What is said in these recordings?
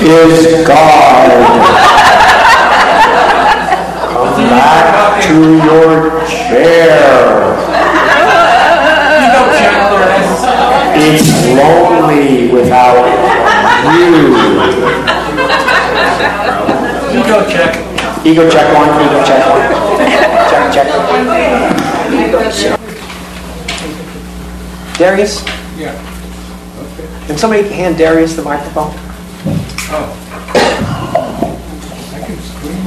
is God. Come back to your chair. It's lonely without you. Ego check. Ego check one. Ego check one. Check. Ego check. Darius? Yeah. Okay. Can somebody hand Darius the microphone? Oh. I can scream.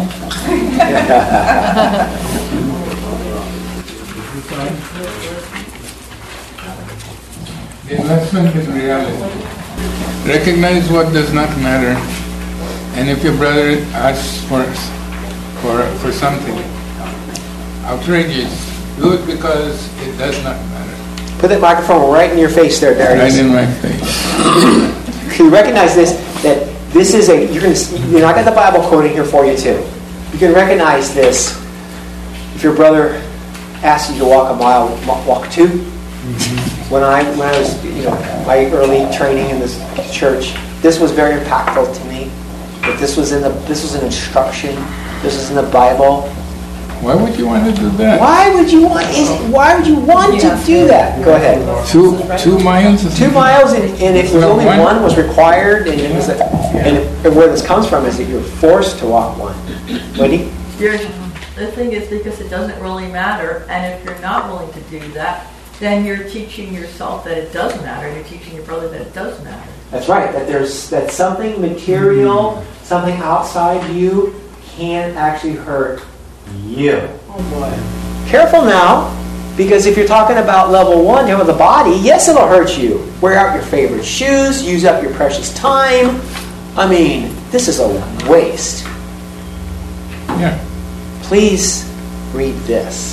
The investment is reality. Recognize what does not matter, and if your brother asks for something outrageous, do it because it does not matter. Put that microphone right in your face there, Darius. Right in my face. You recognize this, that this is you're not got the Bible quoting here for you too. You can recognize this. If your brother asks you to walk a mile, walk two. Mm-hmm. When I was, my early training in this church, this was very impactful to me. But this was an instruction. This is in the Bible. Why would you want to do that? Why would you want to do that? Go ahead. 2 miles? 2 miles, and if only one was required, and it was, and where this comes from is that you're forced to walk one. Wendy? The thing is, because it doesn't really matter, and if you're not willing to do that, then you're teaching yourself that it does matter, and you're teaching your brother that it does matter. That's right. That something material, something outside you, can actually hurt you. Oh boy. Careful now, because if you're talking about level 1, the body, yes, it'll hurt you. Wear out your favorite shoes, use up your precious time. I mean, this is a waste. Yeah. Please read this.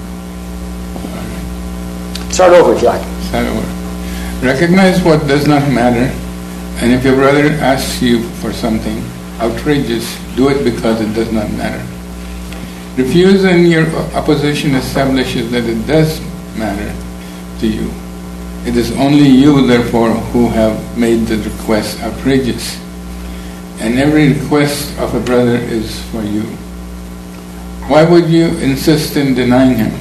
Start over if you like. Start over. Recognize what does not matter, and if your brother asks you for something outrageous, do it because it does not matter. Refuse and your opposition establishes that it does matter to you. It is only you, therefore, who have made the request outrageous. And every request of a brother is for you. Why would you insist in denying him?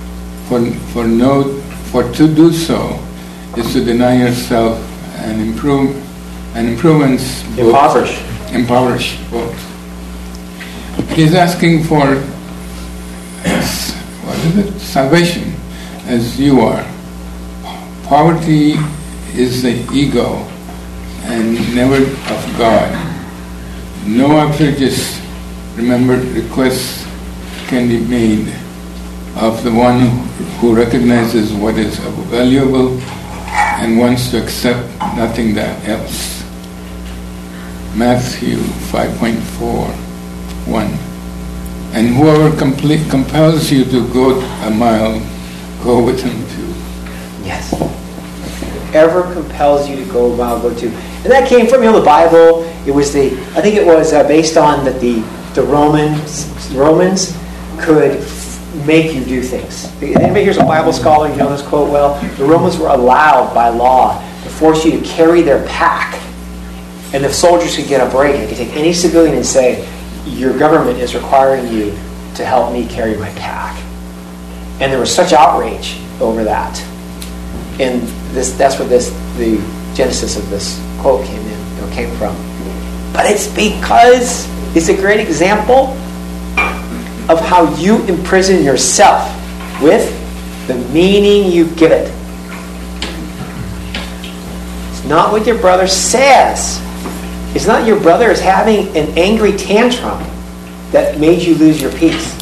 For to do so is to deny yourself and improvements impoverish both. He's asking for salvation as you are. Poverty is the ego and never of God. No outrageous, remembered requests can be made of the one who recognizes what is valuable and wants to accept nothing else. Matthew 5.4:1. And whoever compels you to go a mile, go with him too. Yes. Whoever compels you to go a mile, go too. And that came from the Bible. It was based on that the Romans could make you do things. Anybody here's a Bible scholar? You know this quote well. The Romans were allowed by law to force you to carry their pack, and the soldiers could get a break. They could take any civilian and say, your government is requiring you to help me carry my pack. And there was such outrage over that. And that's where the genesis of this quote came from. But it's because it's a great example of how you imprison yourself with the meaning you give it. It's not what your brother says. It's not your brother is having an angry tantrum that made you lose your peace.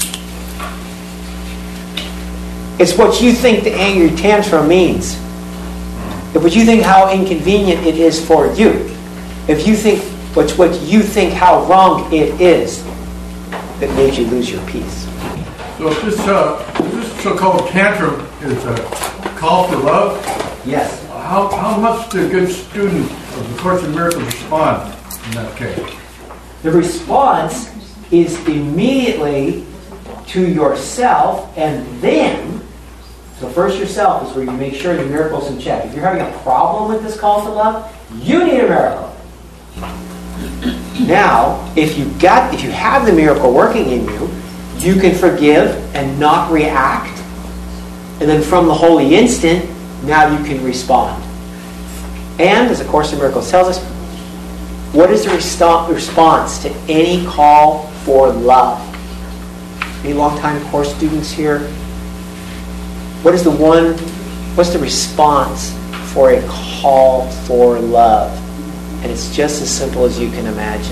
It's what you think the angry tantrum means. If what you think how inconvenient it is for you. If you think what you think how wrong it is that made you lose your peace. So if this so-called tantrum is a call for love, yes. How must a good student of the Course in Miracles respond in that case? The response is immediately to yourself, and then, so first yourself is where you make sure the miracle's in check. If you're having a problem with this call to love, you need a miracle. Now, if you have the miracle working in you, you can forgive and not react. And then from the holy instant, now you can respond. And, as the Course in Miracles tells us, what is the response to any call for love? Any long-time Course students here? What's the response for a call for love? And it's just as simple as you can imagine.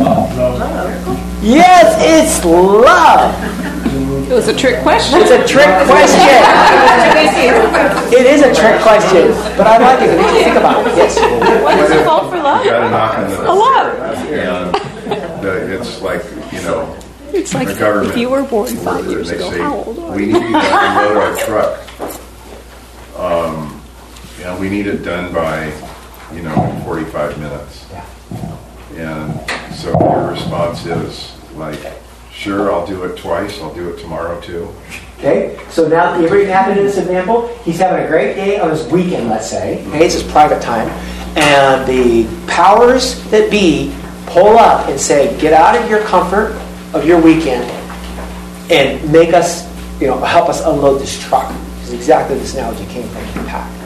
Yes, it's love. It was a trick question. It's a trick question. It is a trick question, but I like it. What do you think about it? Yes. What is a call for love? You got to knock on the A lot. And it's like, It's like the government. if you were born 5 They years ago, say, how old are we you? need you to unload our truck. We need it done by, 45 minutes. And so your response is like, sure, I'll do it twice. I'll do it tomorrow too. Okay, so now everybody happen in this example, he's having a great day on his weekend, let's say. Okay, it's his private time. And the powers that be pull up and say, get out of your comfort of your weekend and make us, help us unload this truck. Because exactly this analogy came from the pack.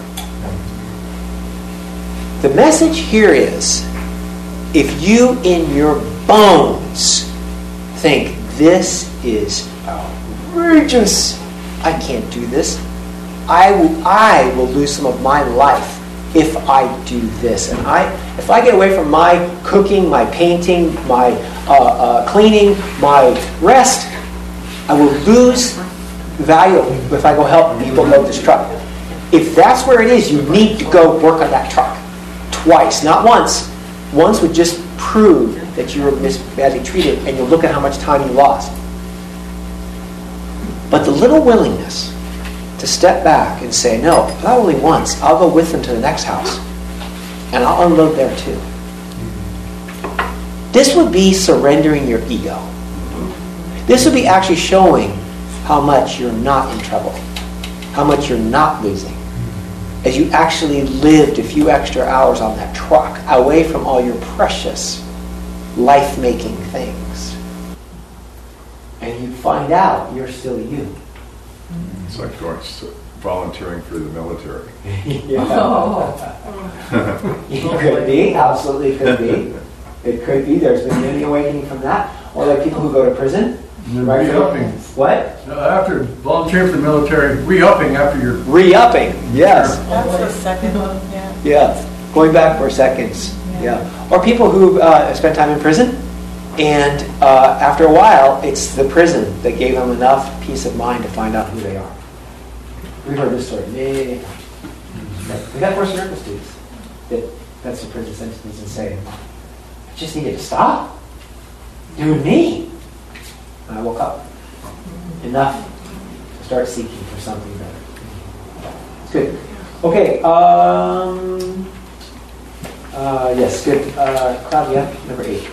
The message here is, if you in your bones think this is outrageous, I can't do this, I will lose some of my life if I do this. And if I get away from my cooking, my painting, my cleaning, my rest, I will lose value if I go help people load this truck. If that's where it is, you need to go work on that truck. Twice, not once. Once would just prove that you were badly treated, and you'll look at how much time you lost. But the little willingness to step back and say, no, not only once, I'll go with them to the next house, and I'll unload there too. This would be surrendering your ego. This would be actually showing how much you're not in trouble, how much you're not losing, as you actually lived a few extra hours on that truck, away from all your precious life-making things. And you find out you're still you. It's like volunteering for the military. It could be, absolutely could be. It could be. There's been many awakening from that. Or like people who go to prison. Right? Re-upping. What? After volunteering for the military, re-upping after your... Re-upping, yes. That's the second one, yeah. Yeah, going back for seconds. Yeah. Or people who spent time in prison, and after a while, it's the prison that gave them enough peace of mind to find out who they are. We've heard this story many times. We've had Course in Miracles students that's the prison sentence and say, I just needed to stop doing me. And I woke up. Enough to start seeking for something better. It's good. Okay. Yes, good. Claudia, number 8.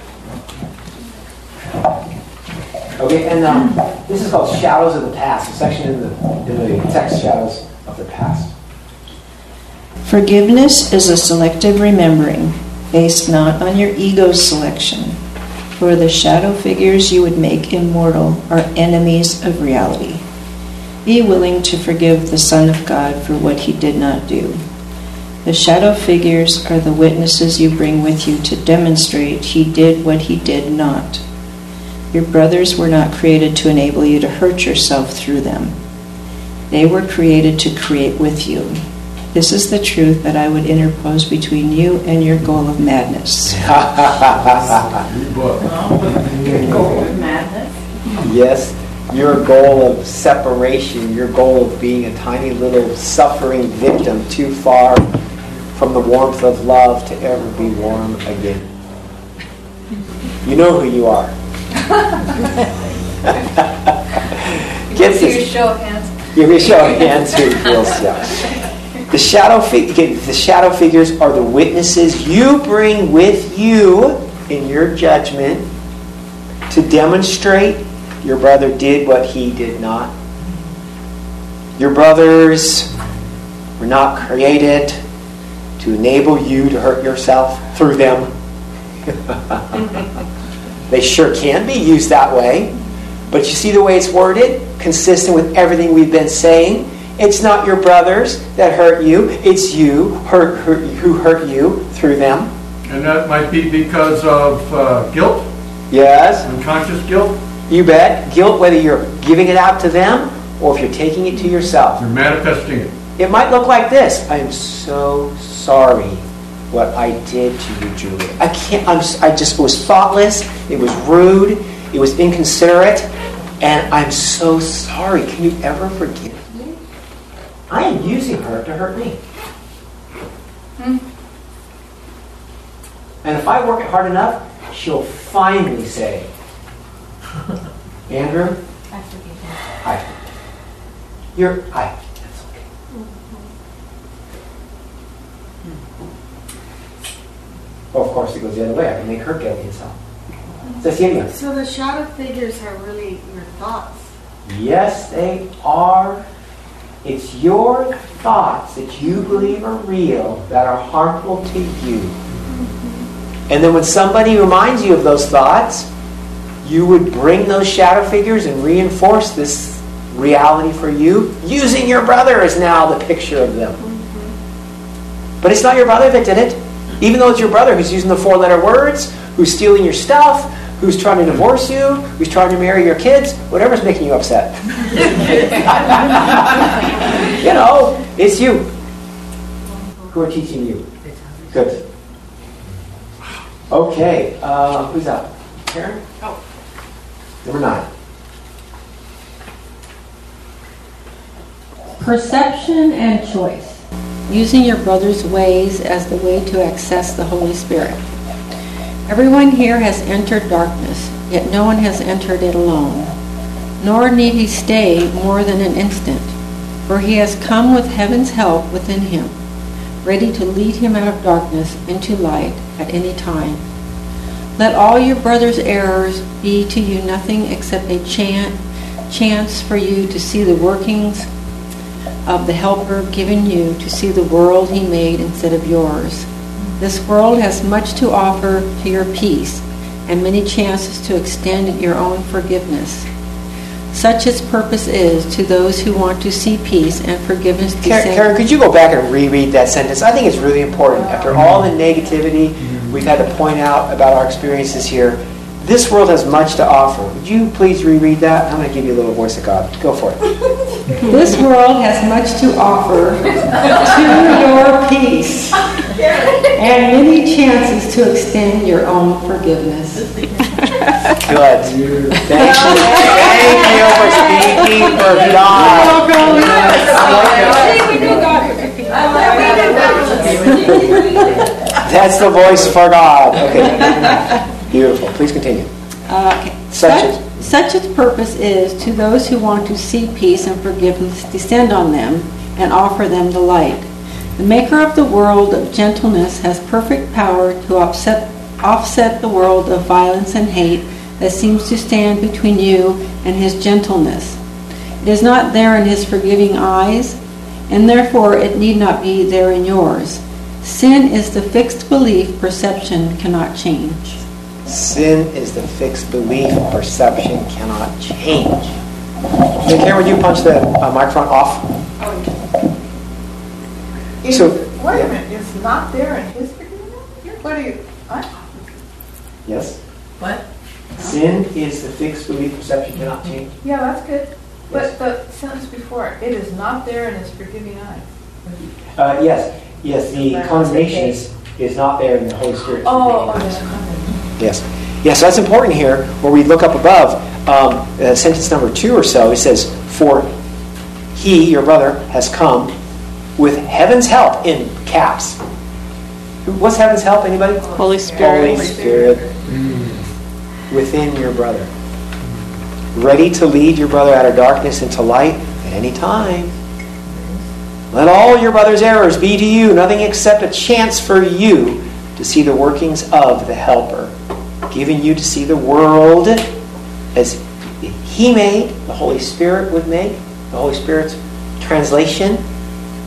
Okay, and this is called Shadows of the Past, a section in the text, Shadows of the Past. Forgiveness is a selective remembering based not on your ego's selection, for the shadow figures you would make immortal are enemies of reality. Be willing to forgive the Son of God for what he did not do. The shadow figures are the witnesses you bring with you to demonstrate he did what he did not. Your brothers were not created to enable you to hurt yourself through them. They were created to create with you. This is the truth that I would interpose between you and your goal of madness. Goal of madness. Yes, your goal of separation, your goal of being a tiny little suffering victim too far from the warmth of love to ever be warm again. You know who you are. Get this. Show of hands. Give me a show of hands who feels so. The shadow figures are the witnesses you bring with you in your judgment to demonstrate your brother did what he did not. Your brothers were not created to enable you to hurt yourself through them. They sure can be used that way. But you see the way it's worded? Consistent with everything we've been saying. It's not your brothers that hurt you. It's you who hurt you through them. And that might be because of guilt, Yes. unconscious guilt. You bet. Guilt, whether you're giving it out to them or if you're taking it to yourself. You're manifesting it. It might look like this. I am so sorry what I did to you, Julie. I just was thoughtless. It was rude. It was inconsiderate. And I'm so sorry. Can you ever forgive me? I am using her to hurt me. And if I work it hard enough, she'll finally say, Andrew, I forgive you. That's okay. Well, of course, it goes the other way. I can make her guilty as hell. Cecilia. So the shadow figures are really your thoughts. Yes, they are. It's your thoughts that you believe are real that are harmful to you. And then when somebody reminds you of those thoughts, you would bring those shadow figures and reinforce this reality for you, using your brother as now the picture of them. But it's not your brother that did it. Even though it's your brother who's using the 4-letter words, who's stealing your stuff, who's trying to divorce you, who's trying to marry your kids, whatever's making you upset. You know, it's you who are teaching you. Good. Okay, who's up? Karen? Oh. Number 9. Perception and choice. Using your brother's ways as the way to access the Holy Spirit. Everyone here has entered darkness, yet no one has entered it alone. Nor need he stay more than an instant, for he has come with heaven's help within him, ready to lead him out of darkness into light at any time. Let all your brother's errors be to you nothing except a chance for you to see the workings of the Helper given you to see the world he made instead of yours. This world has much to offer to your peace and many chances to extend your own forgiveness. Such its purpose is to those who want to see peace and forgiveness descend. Karen, could you go back and reread that sentence? I think it's really important. After all the negativity we've had to point out about our experiences here, this world has much to offer. Would you please reread that? I'm going to give you a little voice of God. Go for it. This world has much to offer to your peace and many chances to extend your own forgiveness. Good. Thank you for speaking for God. That's the voice for God. Okay. Beautiful. Please continue. Okay. Such its purpose is to those who want to see peace and forgiveness descend on them and offer them the light. The maker of the world of gentleness has perfect power to offset the world of violence and hate that seems to stand between you and his gentleness. It is not there in his forgiving eyes, and therefore it need not be there in yours. Sin is the fixed belief perception cannot change. Sin is the fixed belief perception cannot change. Hey, Karen, would you punch the microphone off? Wait a minute, it's not there in his forgiveness? What are you... What? Yes? What? Sin is the fixed belief perception cannot change. Yeah, that's good. Yes. But the sentence before, it is not there in his forgiving eyes. Yes, the condemnation is not there in the Holy Spirit. Yes. Yes, so that's important here, where we look up above, sentence number 2 or so, it says, for he, your brother, has come with heaven's help, in caps. What's heaven's help, anybody? Holy Spirit. Holy Spirit within your brother. Ready to lead your brother out of darkness into light at any time. Let all your brother's errors be to you nothing except a chance for you to see the workings of the Helper, giving you to see the world as he made, the Holy Spirit would make, the Holy Spirit's translation,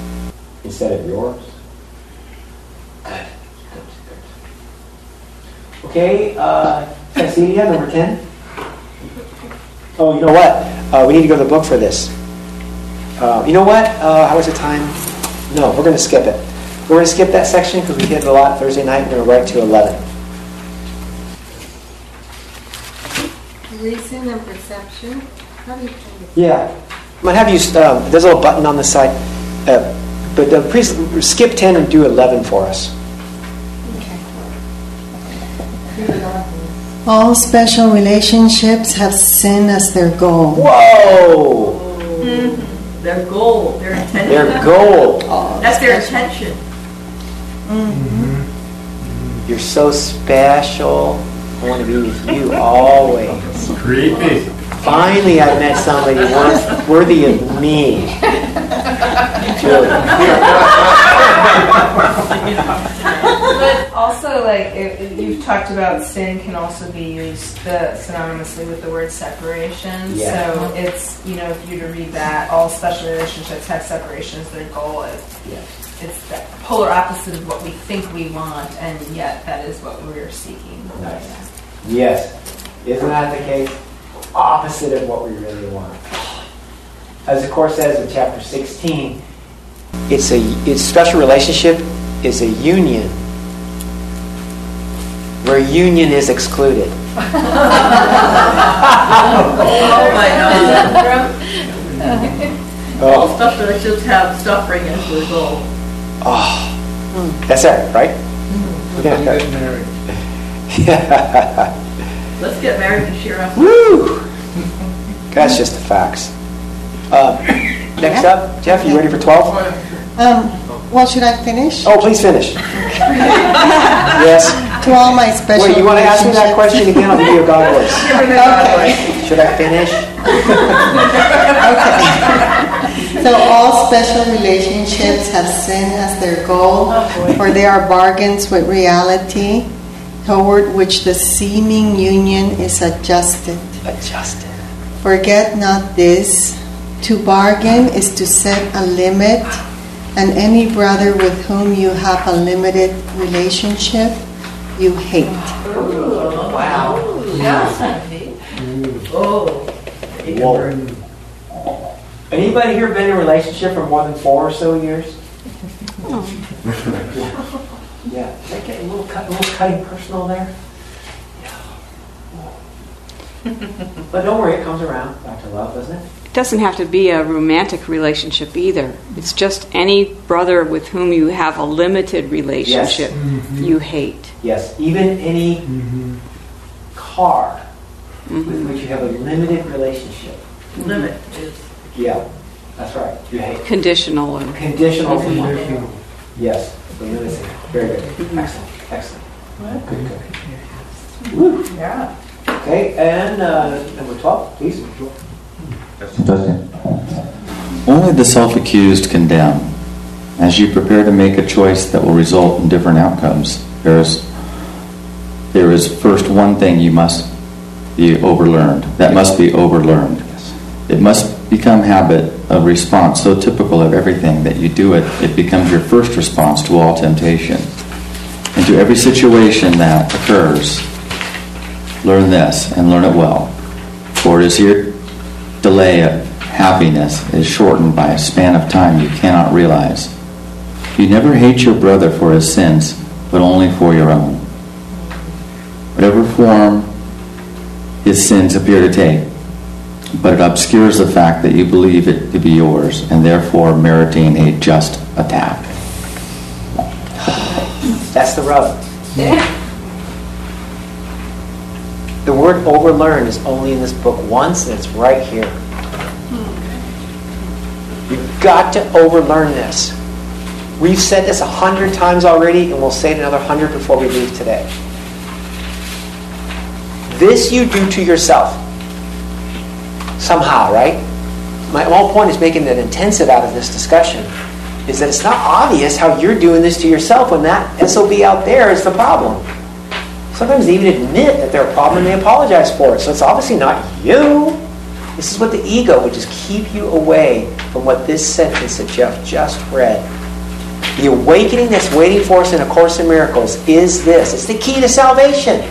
instead of yours. Good. Okay, Cecilia, number 10. Oh, you know what? We need to go to the book for this. You know what? How was the time? No, we're going to skip it. We're going to skip that section because we did a lot Thursday night. We're going to write to 11. Reason and perception. How do you Yeah. I'm going to have you, there's a little button on the side. But please skip 10 and do 11 for us. All special relationships have sin as their goal. Whoa! Mm-hmm. Their goal, their intention. Their goal. That's their intention. Mm-hmm. You're so special. I want to be with you always. Creepy. Finally, I met somebody worthy of me. But also, like, you've talked about sin can also be used synonymously with the word separation. Yeah. So it's, if you were to read that, all special relationships have separation as their goal. It's the polar opposite of what we think we want, and yet that is what we're seeking. Nice. Yes. Isn't that the case? Opposite of what we really want. As the Course says in chapter 16, it's special relationship is a union where union is excluded. Oh my God. All special relationships have suffering as their goal. Oh, that's it, right? We're going to get married. Yeah. Let's get married and share our. Woo! That's just the facts. Next up, Jeff, you ready for 12? Well, should I finish? Oh, please finish. Yes. To all my special Wait, you want to ask me that question again? I'll give you a God voice. Okay. Should I finish? Okay. So all special relationships have sin as their goal, or they are bargains with reality, toward which the seeming union is adjusted. Adjusted. Forget not this. To bargain is to set a limit, and any brother with whom you have a limited relationship, you hate. Ooh, wow. Oh. Whoa. Anybody here been in a relationship for more than 4 or so years? Yeah. Did I get a little cutting personal there? Yeah. But don't worry, it comes around back to love, doesn't it? It doesn't have to be a romantic relationship either. It's just any brother with whom you have a limited relationship you hate. Yes. Even any car with which you have a limited relationship. Limit is. Yeah, that's right. You hate. Conditional. Or Conditional. Yes. Limited. Very good. Excellent. Excellent. Good. Woo. Yeah. Okay, and number 12, please. Only the self-accused condemn. As you prepare to make a choice that will result in different outcomes, there is first one thing you must be overlearned. That must be overlearned. It must become habit of response so typical of everything that you do it. It becomes your first response to all temptation. And to every situation that occurs, learn this and learn it well. For it is your delay of happiness is shortened by a span of time you cannot realize. You never hate your brother for his sins, but only for your own. Whatever form his sins appear to take, but it obscures the fact that you believe it to be yours, and therefore meriting a just attack. That's the rub. The word overlearn is only in this book once, and it's right here. You've got to overlearn this. We've said this 100 times already, and we'll say it another 100 before we leave today. This you do to yourself. Somehow, right? My whole point is making an intensive out of this discussion, is that it's not obvious how you're doing this to yourself when that SOB out there is the problem. Sometimes they even admit that they're a problem and they apologize for it. So it's obviously not you. This is what the ego would just keep you away from what this sentence that Jeff just read. The awakening that's waiting for us in A Course in Miracles is this. It's the key to salvation.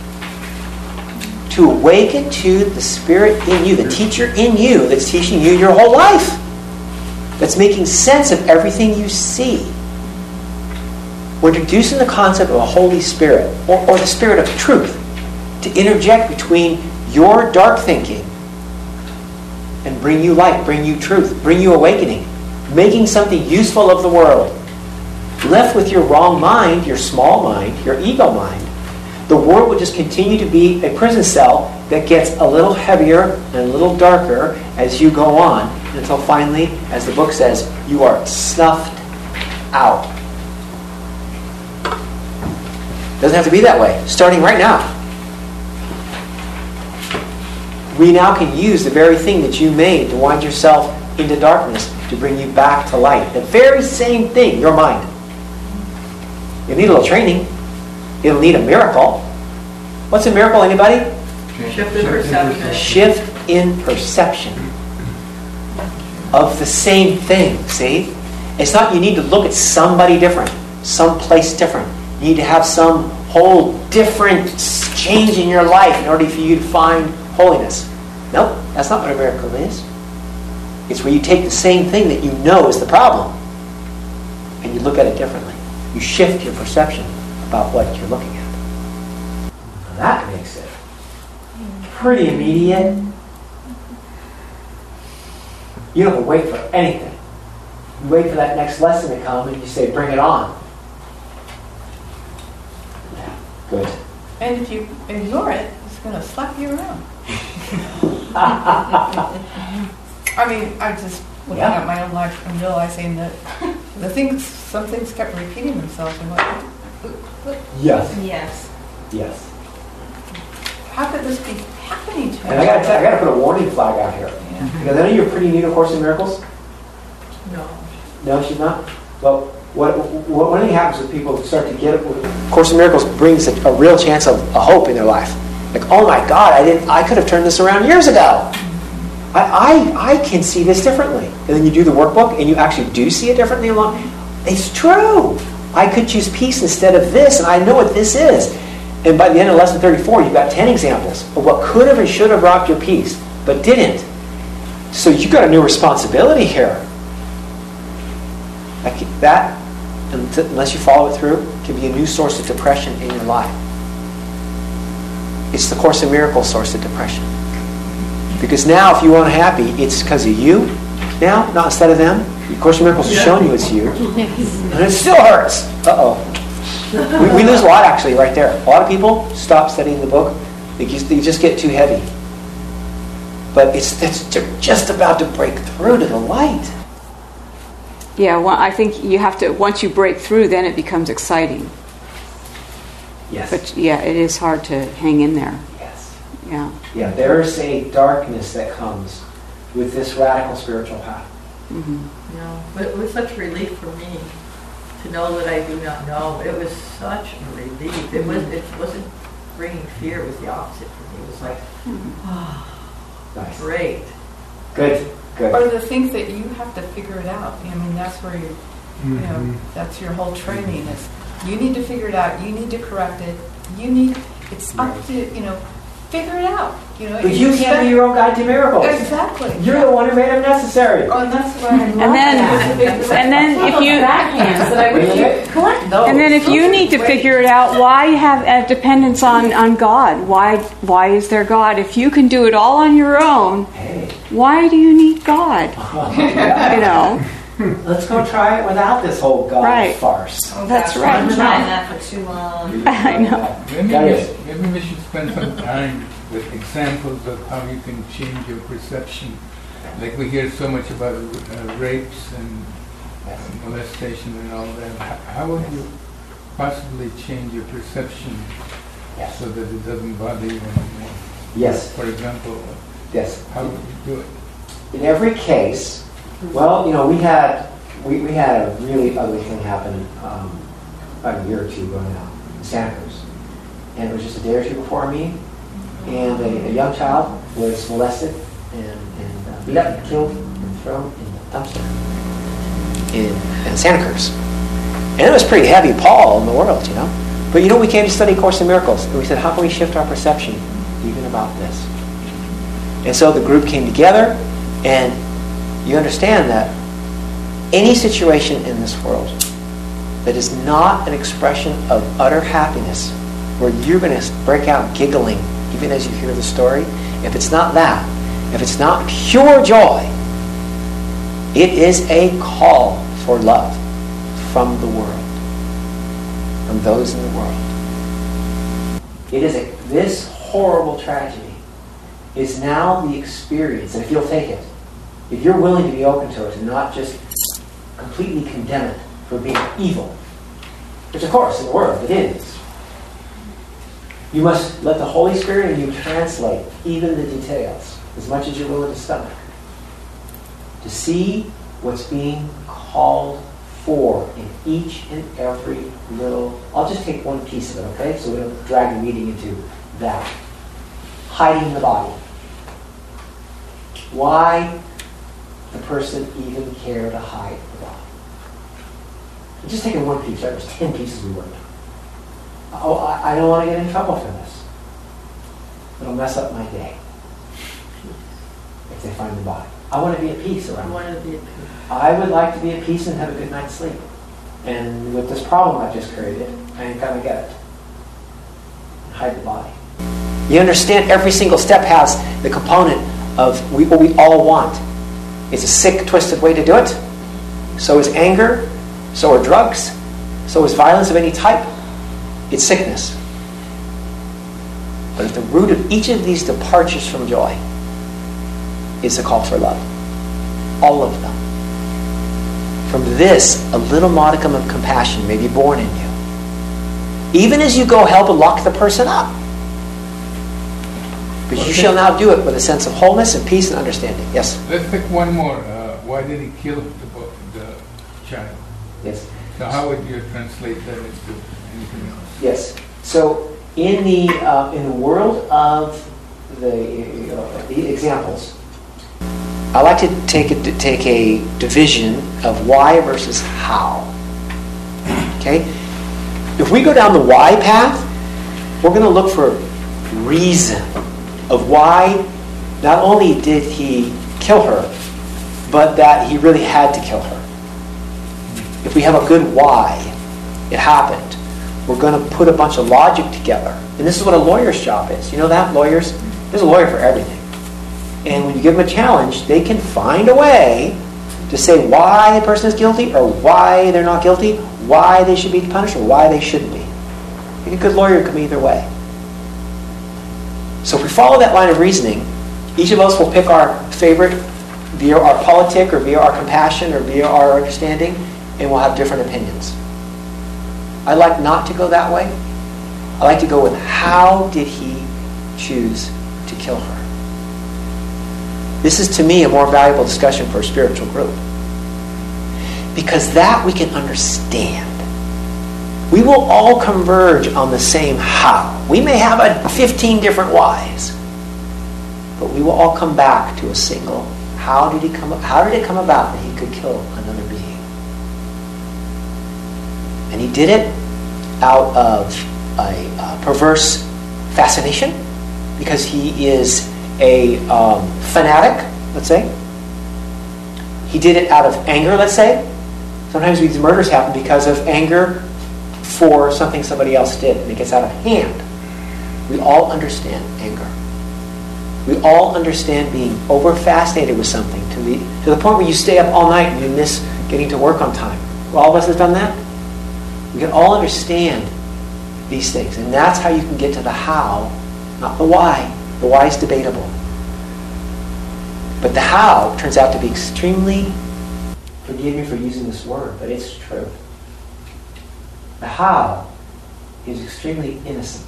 To awaken to the Spirit in you, the teacher in you that's teaching you your whole life. That's making sense of everything you see. We're introducing the concept of a Holy Spirit, or the Spirit of truth, to interject between your dark thinking and bring you light, bring you truth, bring you awakening, making something useful of the world. Left with your wrong mind, your small mind, your ego mind, the world will just continue to be a prison cell that gets a little heavier and a little darker as you go on, until finally, as the book says, you are snuffed out. Doesn't have to be that way. Starting right now. We now can use the very thing that you made to wind yourself into darkness to bring you back to light. The very same thing, your mind. You need a little training. It'll need a miracle. What's a miracle, anybody? Shift in perception. Shift in perception of the same thing, see? It's not you need to look at somebody different, someplace different. You need to have some whole different change in your life in order for you to find holiness. Nope, that's not what a miracle is. It's where you take the same thing that you know is the problem and you look at it differently. You shift your perception about what you're looking at. Now that makes it pretty immediate. You don't have to wait for anything. You wait for that next lesson to come and you say, bring it on. Yeah, good. And if you ignore it, it's going to slap you around. I mean, I just looking at my own life and realizing that some things kept repeating themselves. And like, Yes. Yes. How could this be happening to me? And I got to put a warning flag out here. Yeah. Because I know you're pretty new to Course in Miracles. No, she's not. Well, what happens with people who start to get it? Course in Miracles brings a real chance of a hope in their life. Like, oh my God, I could have turned this around years ago. I can see this differently. And then you do the workbook and you actually do see it differently along. It's true. I could choose peace instead of this, and I know what this is. And by the end of lesson 34, you've got 10 examples of what could have and should have robbed your peace, but didn't. So you've got a new responsibility here. That, unless you follow it through, can be a new source of depression in your life. It's the Course in Miracles source of depression. Because now if you aren't happy, it's because of you now, not instead of them. The Course in Miracles has shown you it's you. And it still hurts. Uh-oh. We lose a lot actually right there. A lot of people stop studying the book. They just get too heavy. But they're just about to break through to the light. Yeah, well, I think you have to, once you break through, then it becomes exciting. Yes. But yeah, it is hard to hang in there. Yes. Yeah. Yeah, there's a darkness that comes with this radical spiritual path. Mm-hmm. No, but it was such relief for me to know that I do not know. It was such a relief. It wasn't bringing fear. It was the opposite for me. It was like, Nice. Great. Good. Or the things that you have to figure it out. I mean, that's where you know, that's your whole training is you need to figure it out. You need to correct it. It's up to, figure it out. But you can't be your own guide to miracles. Exactly. You're the one who made them necessary. Oh, and that's why I love And then if you and then if you need to figure it out, why have a dependence on God? Why is there God? If you can do it all on your own, why do you need God? Let's go try it without this whole God farce. Oh, That's gosh, right. I've been trying that for too long. I know. Maybe we should spend some time with examples of how you can change your perception. Like we hear so much about rapes and molestation and all that. How would you possibly change your perception so that it doesn't bother you anymore? Yes. For example, how would you do it? In every case, well, we had a really ugly thing happen about a year or two ago now in Santa Cruz, and it was just a day or two before our meeting, and a young child was molested and beat up, and killed, and thrown in the dumpster in Santa Cruz. And it was pretty heavy Paul in the world, you know. But you know, we came to study Course in Miracles, and we said, how can we shift our perception even about this? And so the group came together, and you understand that any situation in this world that is not an expression of utter happiness, where you're going to break out giggling even as you hear the story, if it's not that, if it's not pure joy, it is a call for love from the world, from those in the world. It is this horrible tragedy is now the experience, and if you'll take it, if you're willing to be open to it and not just completely condemn it for being evil, which of course in the world it is, you must let the Holy Spirit in you translate even the details as much as you're willing to stomach, to see what's being called for in each and every little... I'll just take one piece of it, okay? So we don't drag the meeting into that. Hiding the body. Why the person even care to hide the body? I'm just taking one piece, right? There's 10 pieces we worked on. Oh, I don't want to get in trouble for this. It'll mess up my day if they find the body. I want to be at peace around it. I would like to be at peace and have a good night's sleep. And with this problem I've just created, I ain't gonna get it. Hide the body. You understand every single step has the component of what we all want. It's a sick, twisted way to do it. So is anger. So are drugs. So is violence of any type. It's sickness. But at the root of each of these departures from joy is a call for love. All of them. From this, a little modicum of compassion may be born in you. Even as you go help and lock the person up. But you shall now do it with a sense of wholeness and peace and understanding. Yes? Let's take one more. Why did he kill the child? Yes. So how would you translate that into anything else? Yes. So in the world of the examples, I like to take a division of why versus how. Okay? If we go down the why path, we're going to look for reason of why not only did he kill her, but that he really had to kill her. If we have a good why it happened, we're going to put a bunch of logic together. And this is what a lawyer's job is. You know that? Lawyers, there's a lawyer for everything. And when you give them a challenge, they can find a way to say why a person is guilty or why they're not guilty, why they should be punished or why they shouldn't be. I think a good lawyer can be either way. So if we follow that line of reasoning, each of us will pick our favorite via our politic or via our compassion or via our understanding, and we'll have different opinions. I like not to go that way. I like to go with how did he choose to kill her? This is to me a more valuable discussion for a spiritual group. Because that we can understand. We will all converge on the same how. We may have 15 different whys, but we will all come back to a single how did it come about that he could kill another being? And he did it out of a perverse fascination, because he is a fanatic, let's say. He did it out of anger, let's say. Sometimes these murders happen because of anger for something somebody else did, and it gets out of hand. We all understand anger. We all understand being over-fascinated with something to the point where you stay up all night and you miss getting to work on time. All of us have done that. We can all understand these things, and that's how you can get to the how, not the why. The why is debatable. But the how turns out to be extremely, forgive me for using this word, but it's true. The how is extremely innocent.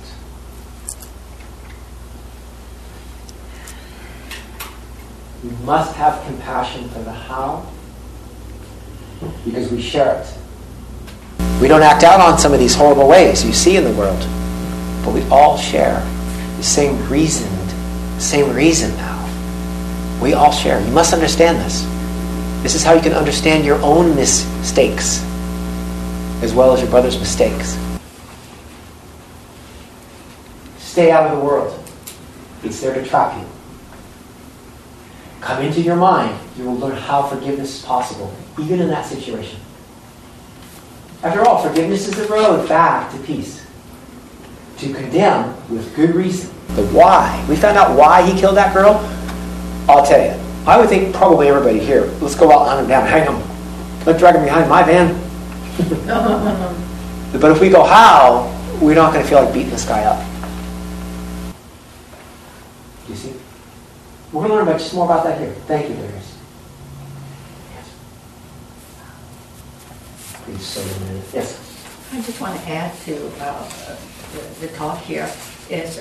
We must have compassion for the how, because we share it. We don't act out on some of these horrible ways you see in the world, but we all share the same reason now. We all share. You must understand this. This is how you can understand your own mistakes. as well as your brother's mistakes. Stay out of the world. It's there to trap you. Come into your mind. You will learn how forgiveness is possible, even in that situation. After all, forgiveness is the road back to peace. To condemn with good reason. The why. We found out why he killed that girl. I'll tell you. I would think probably everybody here. Let's go out, hunt him down, hang him. Let's drag him behind my van. But if we go how, we're not going to feel like beating this guy up. You see? We're going to learn just more about that here. Thank you, Darius. Yes. Please say a minute. Yes. I just want to add to the talk here is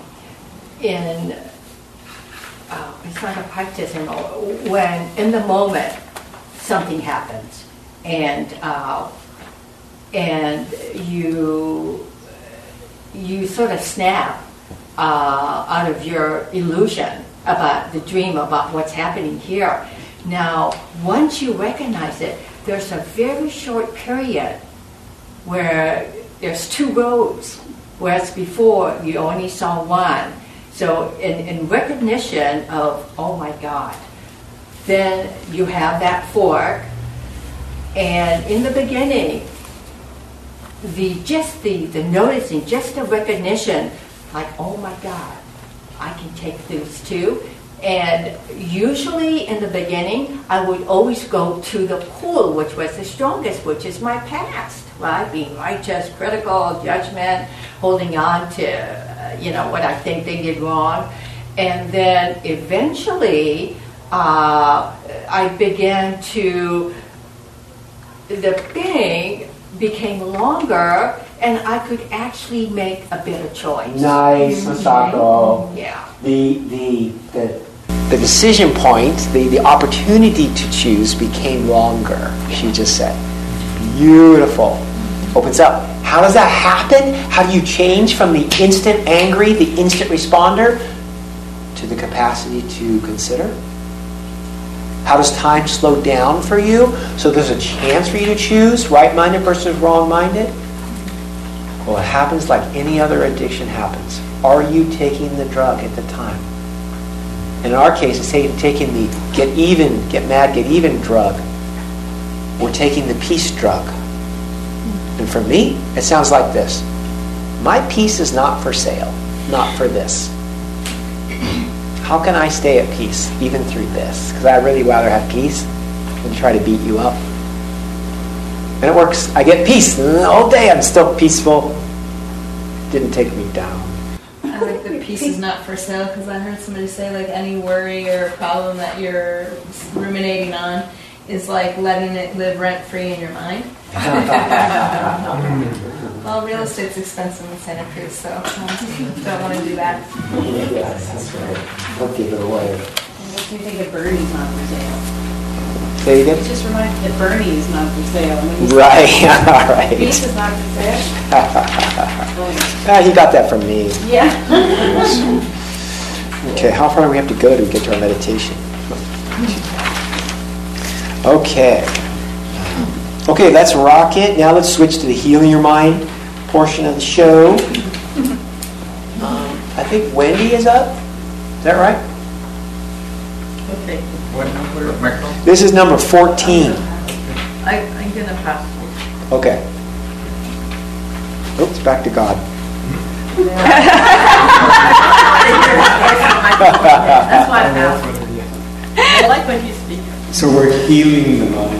it's not a practice, when in the moment something happens and you sort of snap out of your illusion about the dream about what's happening here. Now, once you recognize it, there's a very short period where there's two roads, whereas before you only saw one. So in recognition of, oh my God, then you have that fork. And in the beginning, the noticing, just the recognition, like, oh my God, I can take this too. And usually in the beginning, I would always go to the pull, which was the strongest, which is my past, right? Being righteous, critical, judgment, holding on to, what I think they did wrong. And then eventually, I began to, the thing became longer, and I could actually make a better choice. Nice, Masako. Yeah. The decision point, the opportunity to choose became longer, she just said. Beautiful. Opens up. How does that happen? How do you change from the instant angry, the instant responder, to the capacity to consider? How does time slow down for you so there's a chance for you to choose right-minded versus wrong-minded? Well, it happens like any other addiction happens. Are you taking the drug at the time? And in our case, it's taking the get mad, get even drug. We're taking the peace drug. And for me, it sounds like this. My peace is not for sale, not for this. How can I stay at peace even through this? Because I'd really rather have peace than try to beat you up. And it works. I get peace. And all day I'm still peaceful. Didn't take me down. I like the peace is not for sale, because I heard somebody say like any worry or problem that you're ruminating on is like letting it live rent-free in your mind. Well, real estate's expensive in Santa Cruz, so don't want to do that. Yes, that's right. Don't give it away. What do you think of Bernie's not for sale? Say it again? It just reminded me that Bernie is not for sale. Right, all right. Peace is not for sale. He got that from me. Yeah. Okay, how far do we have to go to get to our meditation? Okay. Okay, let's rock it. Now let's switch to the healing your mind portion of the show. I think Wendy is up. Is that right? Okay. What number? Michael? This is number 14. I'm going to pass. Okay. Oops, back to God. That's why I passed. I like when you speak. So we're healing the mind.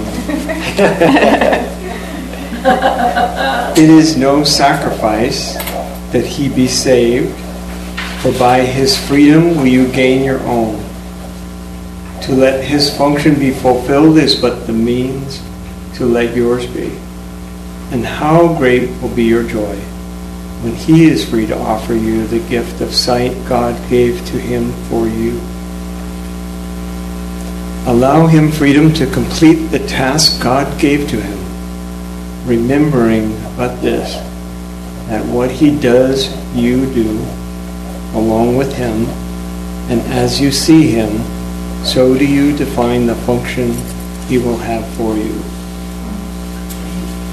It is no sacrifice that he be saved, for by his freedom will you gain your own. To let his function be fulfilled is but the means to let yours be. And how great will be your joy when he is free to offer you the gift of sight God gave to him for you. Allow him freedom to complete the task God gave to him, remembering but this, that what he does, you do, along with him, and as you see him, so do you define the function he will have for you.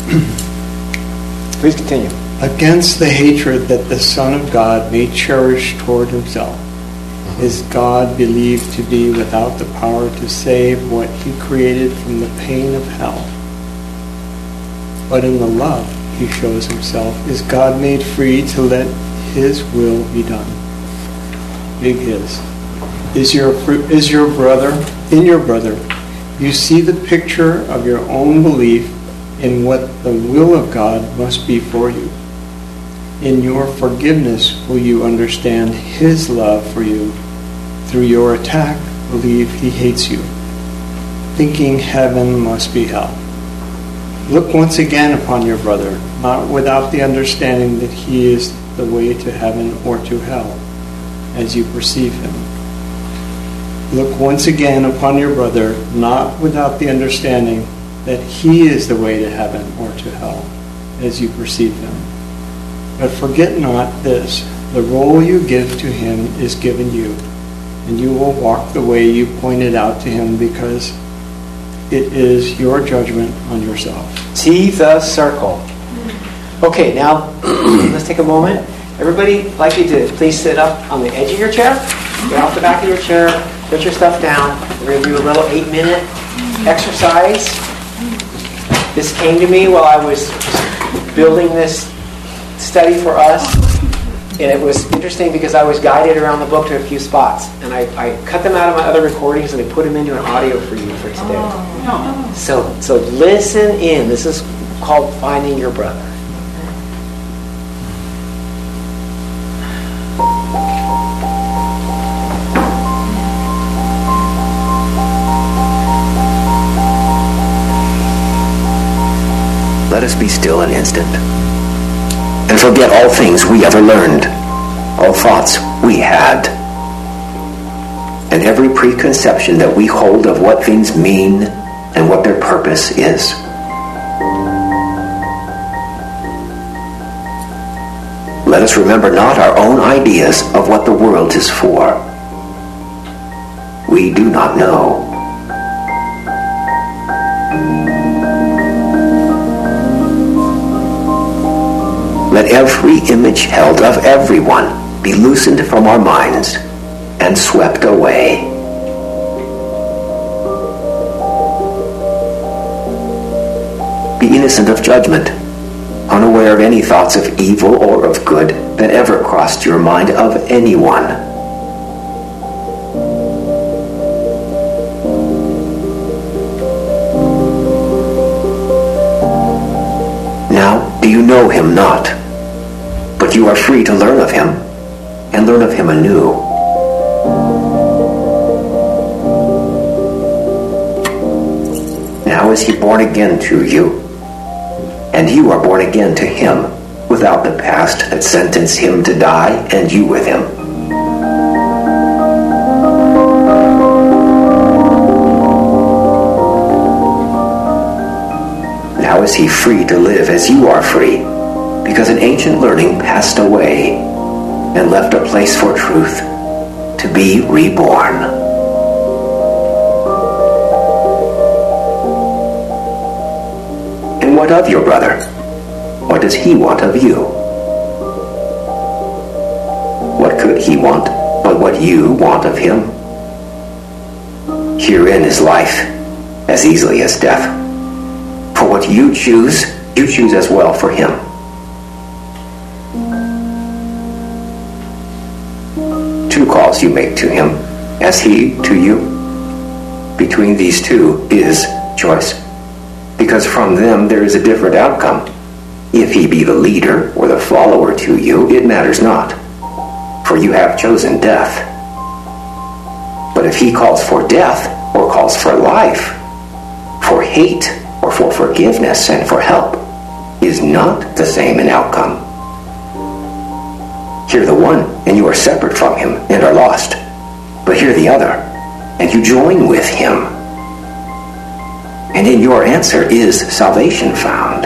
Please continue. Against the hatred that the Son of God may cherish toward himself, is God believed to be without the power to save what he created from the pain of hell. But in the love he shows himself, is God made free to let his will be done. Big his. Is your brother, in your brother, you see the picture of your own belief in what the will of God must be for you. In your forgiveness will you understand his love for you. Through your attack, believe he hates you, thinking heaven must be hell. Look once again upon your brother, not without the understanding that he is the way to heaven or to hell, as you perceive him. Look once again upon your brother, not without the understanding that he is the way to heaven or to hell, as you perceive him. But forget not this, the role you give to him is given you, and you will walk the way you pointed out to him, because it is your judgment on yourself. See the circle. Okay, now let's take a moment. Everybody, I'd like you to please sit up on the edge of your chair. Get off the back of your chair. Put your stuff down. We're going to do a little 8-minute exercise. This came to me while I was building this study for us. And it was interesting because I was guided around the book to a few spots. And I cut them out of my other recordings and I put them into an audio for you for today. So listen in. This is called Finding Your Brother. Let us be still an instant and forget all things we ever learned, all thoughts we had, and every preconception that we hold of what things mean and what their purpose is. Let us remember not our own ideas of what the world is for. We do not know. Let every image held of everyone be loosened from our minds and swept away. Be innocent of judgment, unaware of any thoughts of evil or of good that ever crossed your mind of anyone. Now, do you know him not? But you are free to learn of him, and learn of him anew. Now is he born again to you, and you are born again to him, without the past that sentenced him to die, and you with him. Now is he free to live as you are free, because an ancient learning passed away and left a place for truth to be reborn. And what of your brother? What does he want of you? What could he want but what you want of him? Herein is life, as easily as death. For what you choose as well for him. Two calls you make to him, as he to you. Between these two is choice, because from them there is a different outcome. If he be the leader or the follower to you, it matters not, for you have chosen death. But if he calls for death or calls for life, for hate or for forgiveness and for help, is not the same in outcome. Hear the one, and you are separate from him and are lost. But hear the other, and you join with him. And in your answer is salvation found.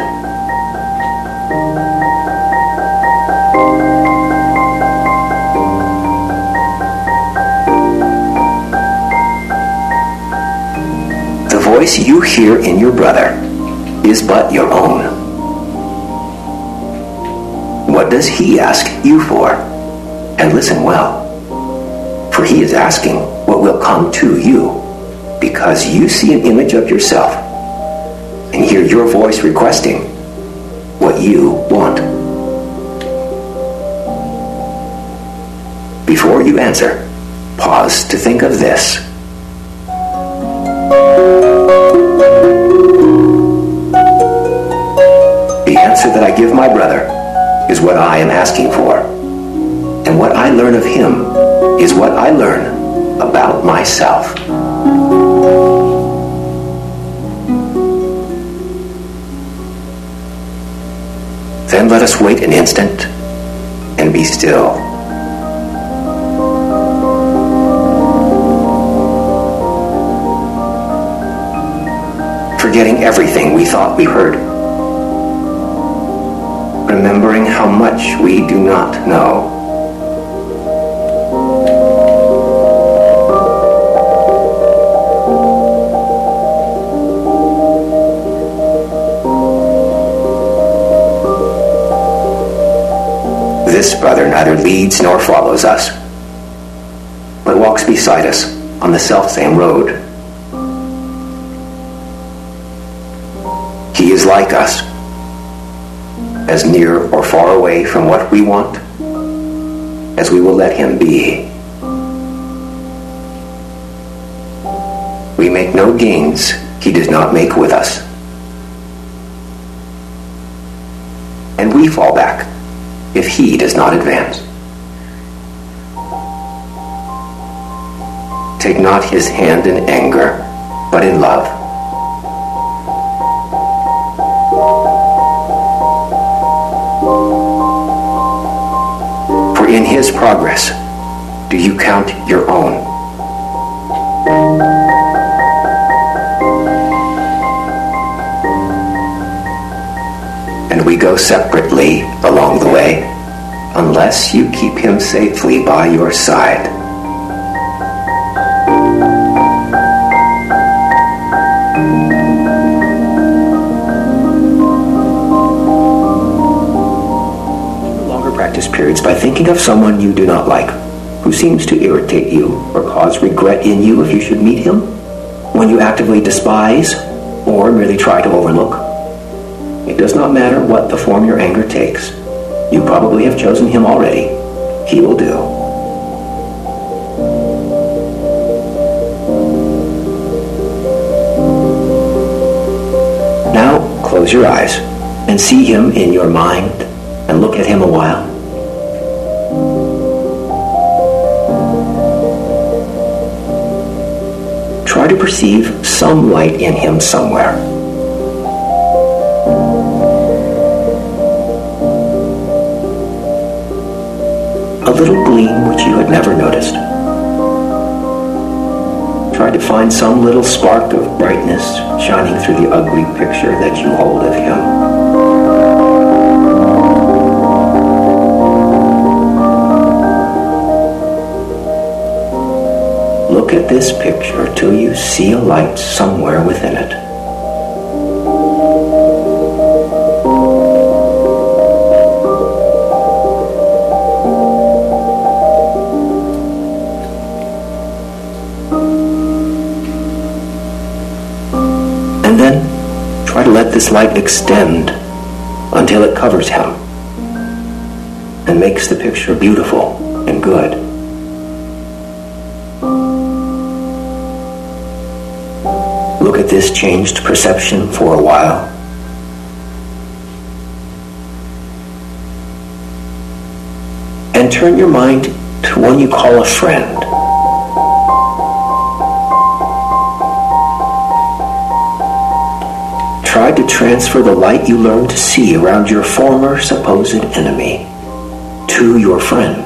The voice you hear in your brother is but your own. does he ask you for? And listen well, for he is asking what will come to you, because you see an image of yourself and hear your voice requesting what you want. Before you answer, pause to think of this. The answer that I give my brother is what I am asking for, and what I learn of him is what I learn about myself. Then let us wait an instant and be still. Forgetting everything we thought we heard. Remembering how much we do not know. This brother neither leads nor follows us, but walks beside us on the selfsame road. He is like us, as near or far away from what we want as we will let him be. We make no gains he does not make with us. And we fall back if he does not advance. Take not his hand in anger, but in love. For in his progress do you count your own. And we go separately along the way, unless you keep him safely by your side. Longer practice periods by thinking of someone you do not like, who seems to irritate you or cause regret in you if you should meet him, one you actively despise or merely try to overlook. It does not matter what the form your anger takes. You probably have chosen him already. He will do. Now close your eyes and see him in your mind and look at him a while. Try to perceive some light in him somewhere. A little gleam which you had never noticed. Try to find some little spark of brightness shining through the ugly picture that you hold of him. Look at this picture till you see a light somewhere within it. And then try to let this light extend until it covers him and makes the picture beautiful and good. Look at this changed perception for a while. And turn your mind to one you call a friend. Try to transfer the light you learned to see around your former supposed enemy to your friend.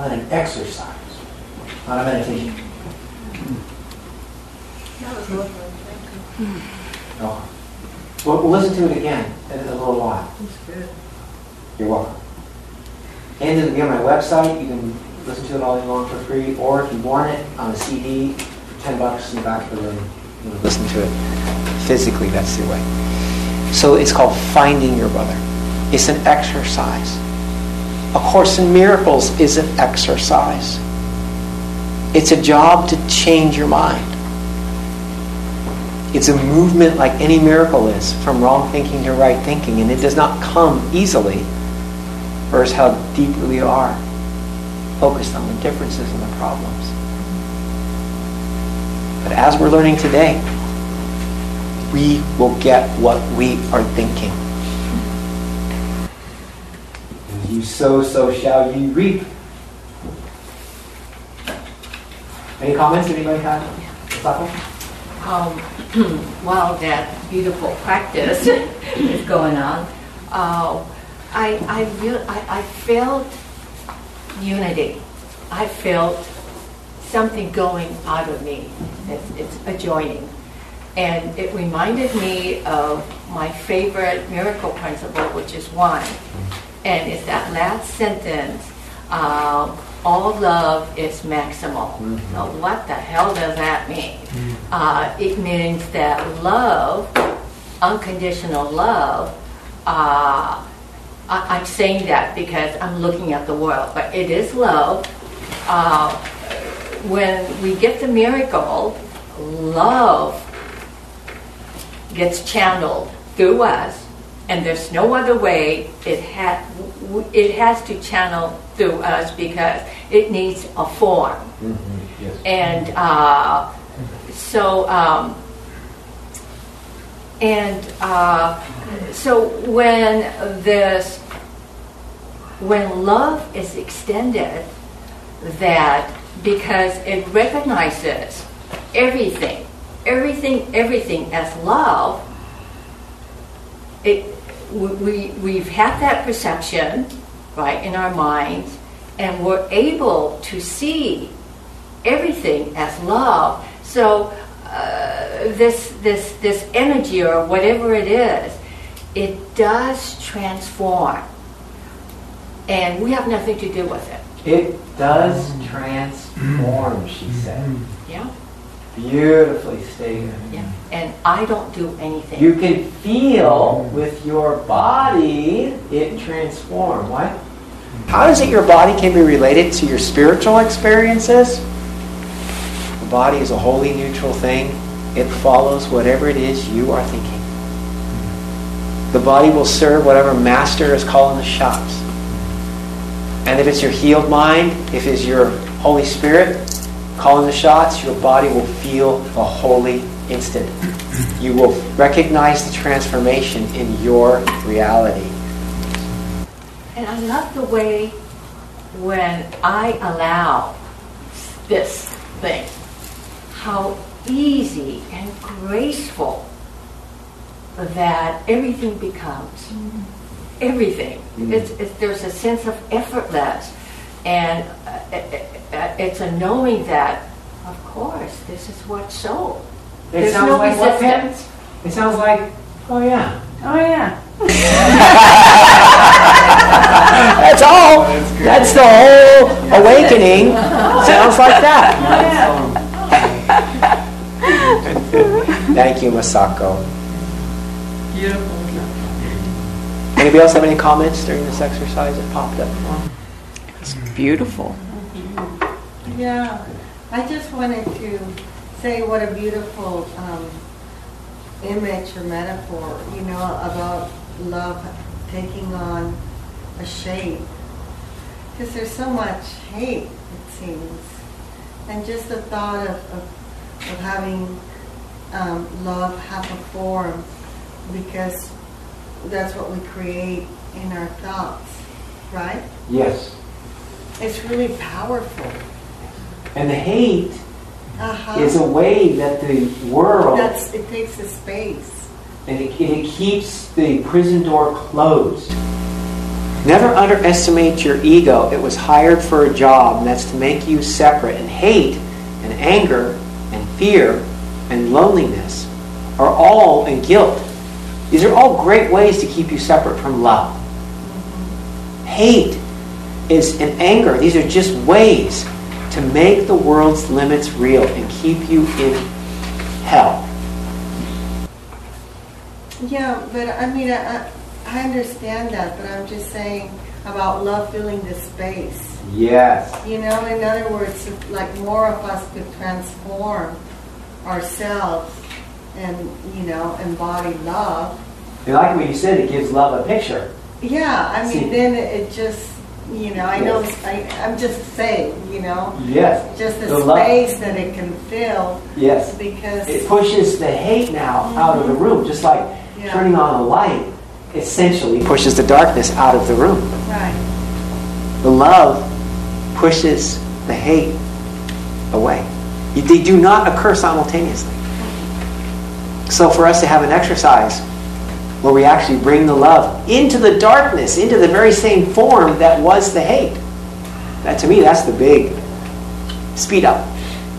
on an exercise, not a meditation. That was lovely. Thank you. Oh. We'll listen to it again in a little while. That's good. You're welcome. And it'll be on my website. You can listen to it all day long for free, or if you want it on a CD, for $10 in the back of the room, you know, listen to it physically. That's the way. So it's called Finding Your Brother. It's an exercise. A Course in Miracles is an exercise. It's a job to change your mind. It's a movement like any miracle is, from wrong thinking to right thinking, and it does not come easily. First, how deeply we are focused on the differences and the problems. But as we're learning today, we will get what we are thinking. As you sow, so shall you reap. Any comments anybody have? While that beautiful practice is going on, I felt unity. I felt something going out of me. It's a joining. And it reminded me of my favorite miracle principle, which is one. And it's that last sentence, all love is maximal. Now, what the hell does that mean? It means that love, unconditional love, I'm saying that because I'm looking at the world, but it is love. When we get the miracle, love gets channeled through us, and there's no other way. It has to channel through us because it needs a form. Yes. And so when love is extended, that because it recognizes everything as love, we've had that perception, right, in our minds, and we're able to see everything as love. So this energy or whatever it is, it does transform, and we have nothing to do with it. It does transform, she said. Yeah. Beautifully stated. Yeah. And I don't do anything. You can feel with your body it transform. What? How is it your body can be related to your spiritual experiences? The body is a wholly neutral thing. It follows whatever it is you are thinking. The body will serve whatever master is calling the shots. And if it's your healed mind, if it's your Holy Spirit calling the shots, your body will feel the holy instant. You will recognize the transformation in your reality. And I love the way when I allow this thing, how easy and graceful that everything becomes. Everything. There's a sense of effortless, and it's a knowing that, of course, this is what's soul. It sounds no like what, Pam? It sounds like, oh yeah. Oh yeah. That's all. That's the whole awakening. Sounds like that. Thank you, Masako. Beautiful. Anybody else have any comments during this exercise that popped up? It's beautiful. Yeah, I just wanted to say what a beautiful image or metaphor, about love taking on a shape. Because there's so much hate, it seems. And just the thought of having love have a form, because that's what we create in our thoughts, right? Yes. It's really powerful. And the hate is a way that the world... It takes the space. And it keeps the prison door closed. Never underestimate your ego. It was hired for a job, and that's to make you separate. And hate and anger and fear and loneliness are all, and guilt. These are all great ways to keep you separate from love. Hate and anger, these are just ways to make the world's limits real and keep you in hell. Yeah, but I mean, I understand that, but I'm just saying about love filling the space. Yes. You know, in other words, like more of us could transform ourselves and, you know, embody love. And like what you said, it gives love a picture. Yeah, I mean, then it just, you know, I know, I'm just saying, you know. Yes. Just the love, space that it can fill. Yes. Because it pushes the hate now out of the room, just like turning on a light essentially pushes the darkness out of the room. Right. The love pushes the hate away. They do not occur simultaneously. So for us to have an exercise where we actually bring the love into the darkness, into the very same form that was the hate, that to me, that's the big speed up.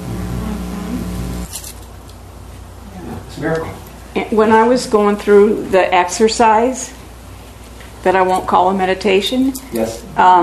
It's a miracle. When I was going through the exercise, that I won't call a meditation, yes,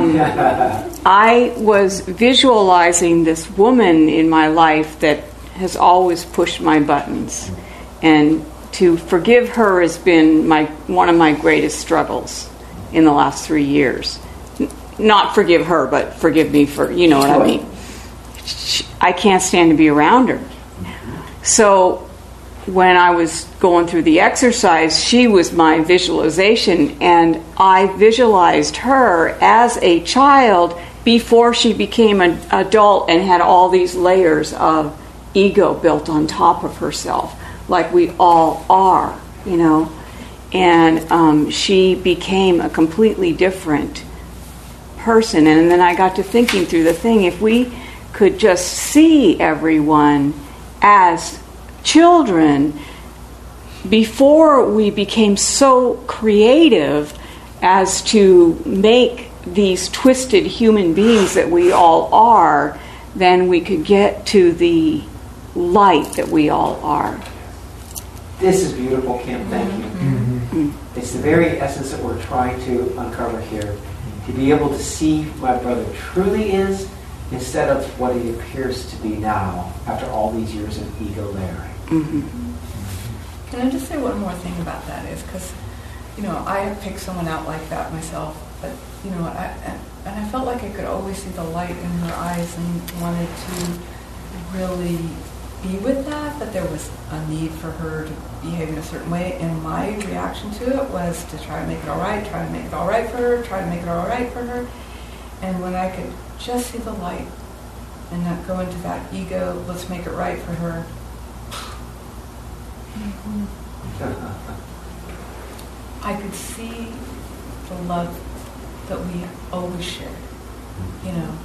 I was visualizing this woman in my life that has always pushed my buttons, and to forgive her has been one of my greatest struggles in the last 3 years. Not forgive her, but forgive me for, you know what I mean. I can't stand to be around her. So when I was going through the exercise, she was my visualization, and I visualized her as a child before she became an adult and had all these layers of ego built on top of herself, like we all are, you know. And she became a completely different person. And then I got to thinking through the thing, if we could just see everyone as children before we became so creative as to make these twisted human beings that we all are, then we could get to the light that we all are. This is beautiful, Kim. Thank you. Mm-hmm. It's the very essence that we're trying to uncover here. To be able to see who my brother truly is instead of what he appears to be now after all these years of ego layering. Mm-hmm. Can I just say one more thing about that? Is because, you know, I have picked someone out like that myself, but, you know, I felt like I could always see the light in her eyes and wanted to really be with that, but there was a need for her to behave in a certain way, and my reaction to it was to try to make it all right, try to make it all right for her, try to make it all right for her. And when I could just see the light and not go into that ego, let's make it right for her. I could see the love that we always share. You know,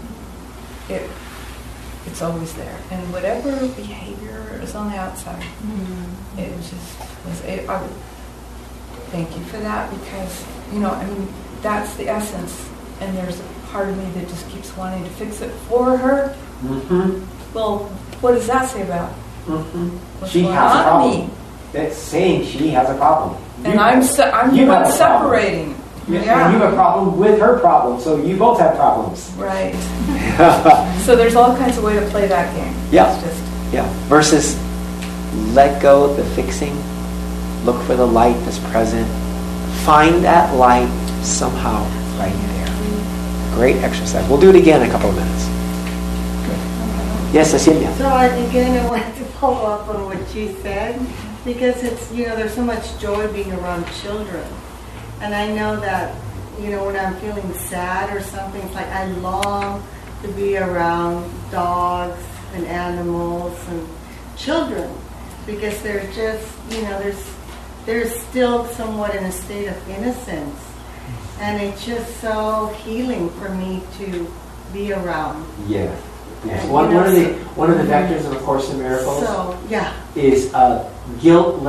it's always there. And whatever behavior is on the outside, it just was. I would thank you for that, because, you know, I mean, that's the essence. And there's a part of me that just keeps wanting to fix it for her. Mm-hmm. Well, what does that say about? Mm-hmm. She has a problem. That's saying she has a problem. And I'm the one separating. Yeah. And you have a problem with her problem, so you both have problems. Right. So there's all kinds of ways to play that game. Yeah. Versus let go of the fixing, look for the light that's present, find that light somehow right there. Great exercise. We'll do it again in a couple of minutes. Good. Yes, Cecilia. So again, I wanted to follow up on what you said, because it's, you know, there's so much joy being around children. And I know that, you know, when I'm feeling sad or something, it's like I long to be around dogs and animals and children, because they're just, you know, they're still somewhat in a state of innocence. And it's just so healing for me to be around. Yeah. Yes. One of the vectors of A Course in Miracles is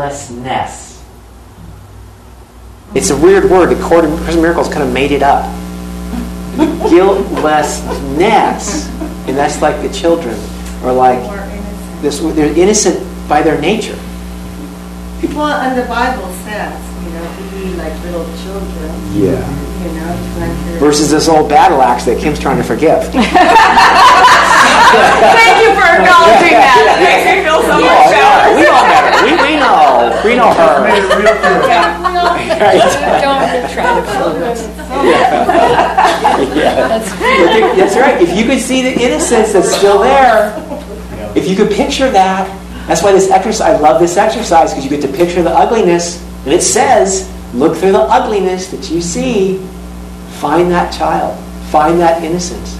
guiltlessness. It's a weird word. The Course in Miracles kind of made it up. guiltlessness, and that's like the children, or like this. They're innocent by their nature. Well, and the Bible says, be like little children. Yeah. Like versus this old battle axe that Kim's trying to forgive. Thank you for acknowledging that. It makes me feel so much better. We all know. We know her. Don't try to fool us. That's right. If you could see the innocence that's still there, if you could picture that, that's why this exercise, I love this exercise, because you get to picture the ugliness, and it says, look through the ugliness that you see, find that child, find that innocence.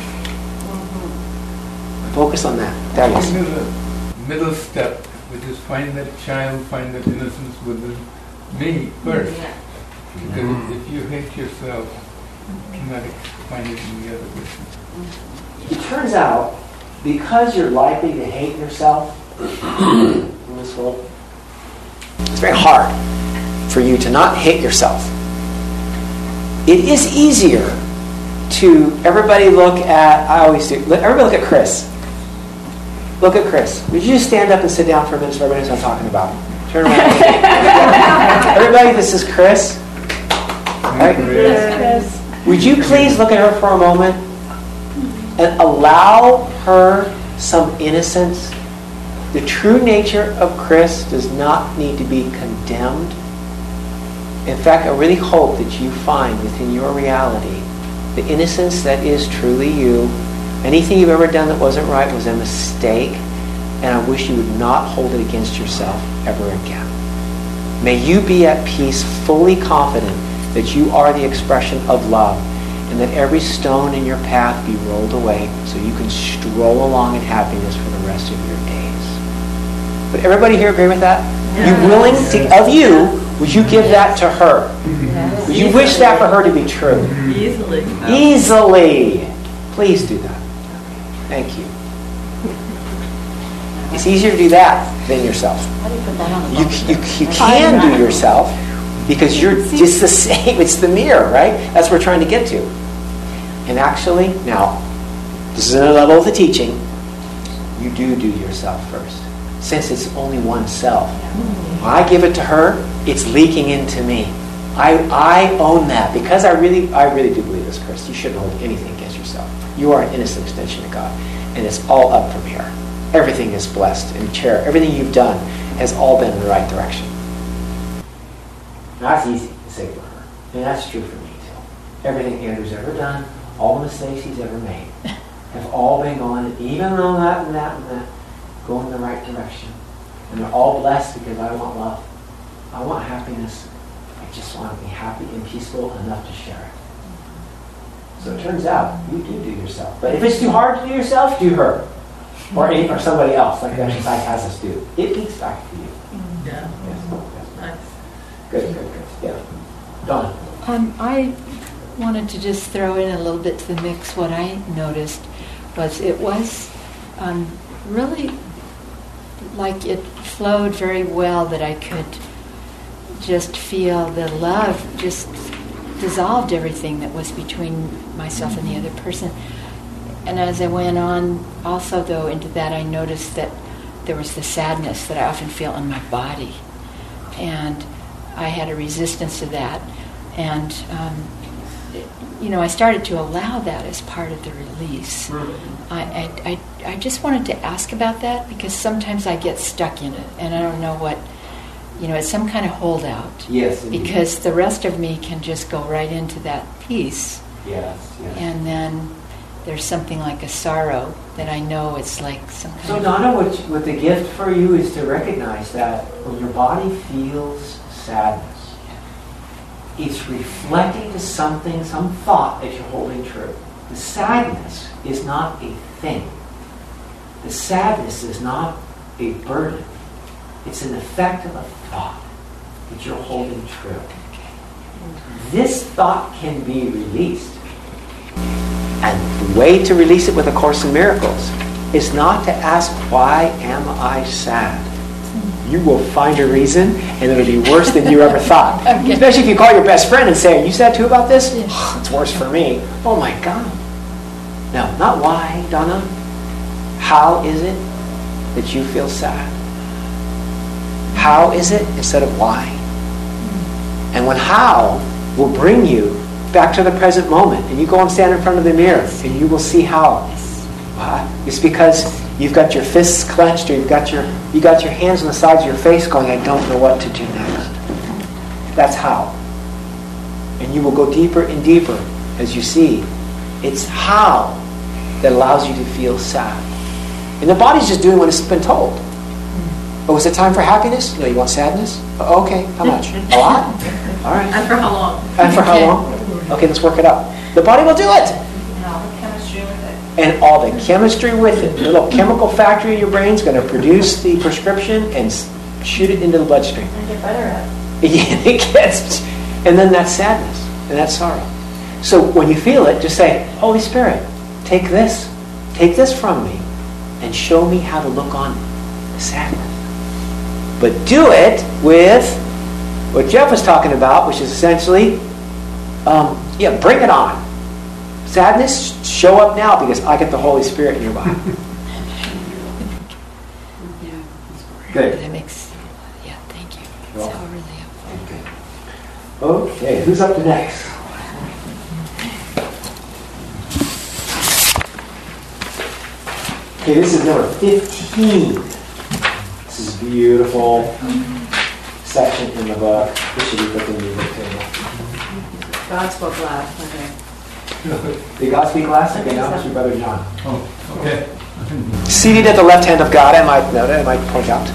Focus on that. That is the middle step, which is find that child, find that innocence within me first. Because if you hate yourself, you cannot find it in the other person. It turns out, because you're likely to hate yourself in this world, it's very hard for you to not hate yourself. It is easier to, everybody look at, I always do, everybody look at Chris. Look at Chris. Would you just stand up and sit down for a minute so everybody knows what I'm talking about? Turn around. Everybody, this is Chris. Right? Yes. Would you please look at her for a moment and allow her some innocence? The true nature of Chris does not need to be condemned. In fact, I really hope that you find within your reality the innocence that is truly you. Anything you've ever done that wasn't right was a mistake, and I wish you would not hold it against yourself ever again. May you be at peace, fully confident that you are the expression of love, and that every stone in your path be rolled away so you can stroll along in happiness for the rest of your days. Would everybody here agree with that? Yes. You willing to, of you, would you give that to her? Yes. Would you wish that for her to be true? Easily. Easily. Please do that. Thank you. It's easier to do that than yourself. How do you put that on the You can do yourself because you're just the same. It's the mirror, right? That's what we're trying to get to. And actually, now, this is another level of the teaching. You do yourself first. Since it's only one self. When I give it to her, it's leaking into me. I own that because I really do believe this, Chris. You shouldn't hold anything against yourself. You are an innocent extension of God. And it's all up from here. Everything is blessed and cherished. Everything you've done has all been in the right direction. Now, that's easy to say for her. And that's true for me too. Everything Andrew's ever done, all the mistakes he's ever made, have all been going, even on that and that and that, going in the right direction. And they're all blessed because I want love. I want happiness. I just want to be happy and peaceful enough to share it. So it turns out you do yourself. But if it's too hard to do yourself, do her. Or somebody else, like the exercise has us do. It leads back to you. Yeah. Yes. Nice. Good. Yeah. Donna. I wanted to just throw in a little bit to the mix. What I noticed was it was really like it flowed very well, that I could just feel the love just dissolved everything that was between myself and the other person. And as I went on also though into that, I noticed that there was the sadness that I often feel in my body, and I had a resistance to that, and I started to allow that as part of the release. I just wanted to ask about that because sometimes I get stuck in it and I don't know what, it's some kind of holdout. Yes. Because the rest of me can just go right into that peace. Yes. And then there's something like a sorrow that I know it's like some kind So of... Donna, what the gift for you is to recognize that when your body feels sadness, it's reflecting to something, some thought that you're holding true. The sadness is not a thing. The sadness is not a burden. It's an effect of a thought that you're holding true. This thought can be released. And the way to release it with A Course in Miracles is not to ask, why am I sad? you will find a reason, and it'll be worse than you ever thought. Especially if you call your best friend and say, "Are you sad too about this?" It's worse for me. Oh my God. No, not why, Donna. How is it that you feel sad? How is it instead of why? And when how will bring you back to the present moment, and you go and stand in front of the mirror, and you will see how. It's because you've got your fists clenched, or you got your hands on the sides of your face going, "I don't know what to do next." That's how. And you will go deeper and deeper as you see. It's how that allows you to feel sad. And the body's just doing what it's been told. Oh, is it time for happiness? No, you want sadness? Okay, how much? A lot? All right. And for how long? And for how long? Okay, let's work it out. The body will do it. And all the chemistry with it. And all the chemistry with it. The little chemical factory in your brain is going to produce the prescription and shoot it into the bloodstream. And get better at it. And then that's sadness and that's sorrow. So when you feel it, just say, "Holy Spirit, take this from me and show me how to look on the sadness." But do it with what Jeff was talking about, which is essentially, bring it on. Sadness, show up now because I get the Holy Spirit in your body. Good. That makes, thank you. It's all really helpful. Okay, who's up to next? Okay, this is number 15. This is a beautiful section in the book. This should be put in the book table. God spoke last. Okay. Did God speak last? Okay, now it's your brother John. Oh, okay. Seated at the left hand of God, I might point out.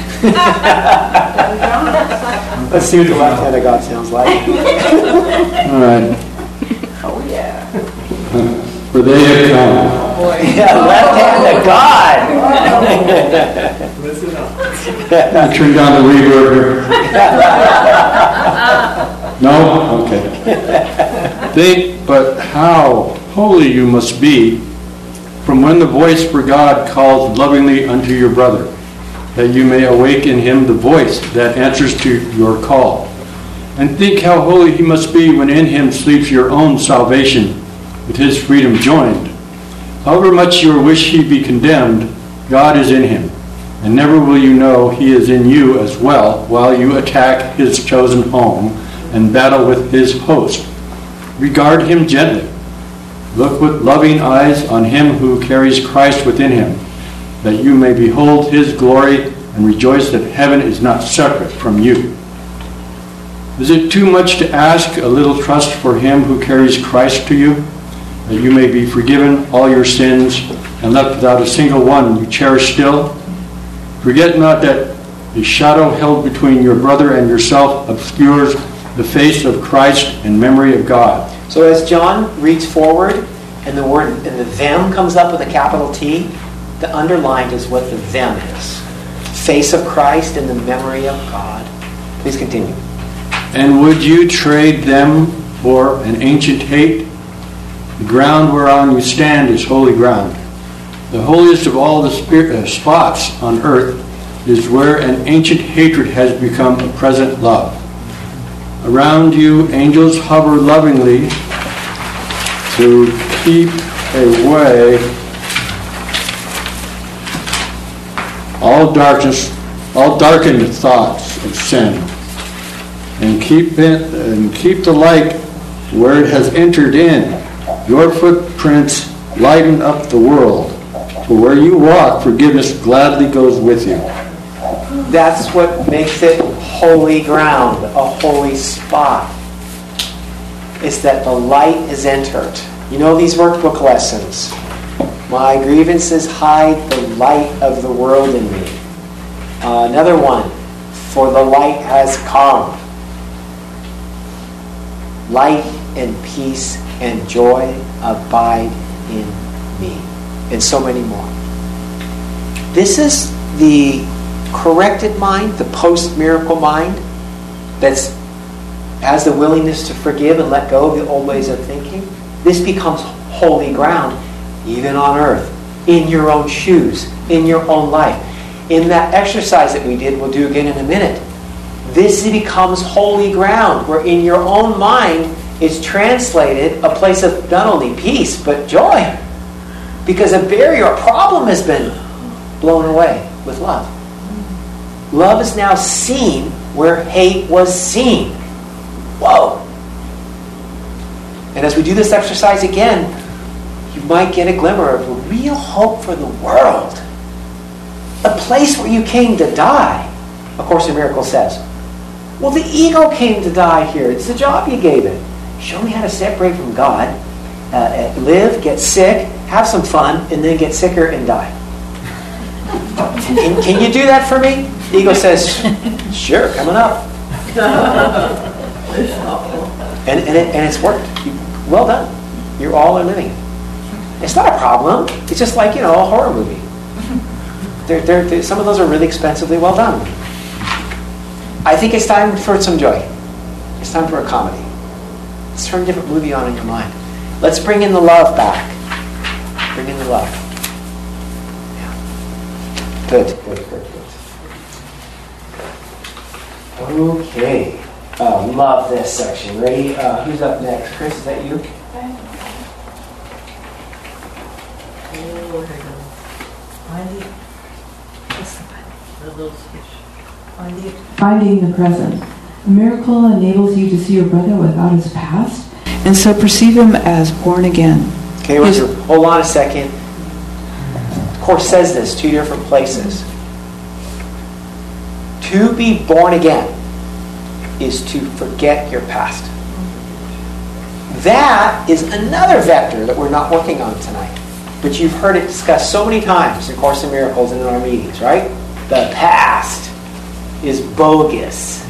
Let's see what the left hand of God sounds like. All right. Oh, yeah. For they have come. Oh, boy. Yeah, left hand of God. Listen up. I turned down the reverb here. No? Okay. Think but how holy you must be from when the voice for God calls lovingly unto your brother, that you may awake in him the voice that answers to your call. And think how holy he must be when in him sleeps your own salvation, with his freedom joined. However much you wish he be condemned, God is in him, and never will you know he is in you as well, while you attack his chosen home and battle with his host. Regard him gently. Look with loving eyes on him who carries Christ within him, that you may behold his glory and rejoice that heaven is not separate from you. Is it too much to ask a little trust for him who carries Christ to you, that you may be forgiven all your sins and left without a single one you cherish still? Forget not that a shadow held between your brother and yourself obscures the face of Christ and memory of God. So as John reads forward and the word and the them comes up with a capital T, the underlined is what the them is. Face of Christ and the memory of God. Please continue. And would you trade them for an ancient hate? The ground whereon you stand is holy ground. The holiest of all the spots on earth is where an ancient hatred has become a present love. Around you, angels hover lovingly to keep away all darkened thoughts of sin, and keep the light where it has entered in. Your footprints lighten up the world, for where you walk, forgiveness gladly goes with you. That's what makes it holy ground, a holy spot. It's that the light is entered. You know these workbook lessons. My grievances hide the light of the world in me. Another one, for the light has come. Light and peace and joy abide in me. And so many more. This is the corrected mind, the post-miracle mind, that has the willingness to forgive and let go of the old ways of thinking. This becomes holy ground, even on earth, in your own shoes, in your own life. in that exercise that we did, we'll do again in a minute, this becomes holy ground, where in your own mind it's translated a place of not only peace, but joy. Because a barrier, a problem has been blown away with love. Love is now seen where hate was seen. Whoa! And as we do this exercise again, you might get a glimmer of a real hope for the world. A place where you came to die. A Course in Miracles says, well, the ego came to die here. It's the job you gave it. Show me how to separate from God, live, get sick, have some fun, and then get sicker and die. Can you do that for me? The ego says, sure, coming up. And it's worked. Well done. You all are living it. It's not a problem. It's just like, a horror movie. Some of those are really expensively well done. I think it's time for some joy. It's time for a comedy. Let's turn a different movie on in your mind. Let's bring in the love back. Bring in the love. Yeah. Good. Okay. Love this section. Ready? Who's up next? Chris, is that you? Finding the present. A miracle enables you to see your brother without his past, and so perceive him as born again. Okay, hold on a second. The Course says this 2 different places. To be born again is to forget your past. That is another vector that we're not working on tonight. But you've heard it discussed so many times in Course in Miracles and in our meetings, right? The past is bogus.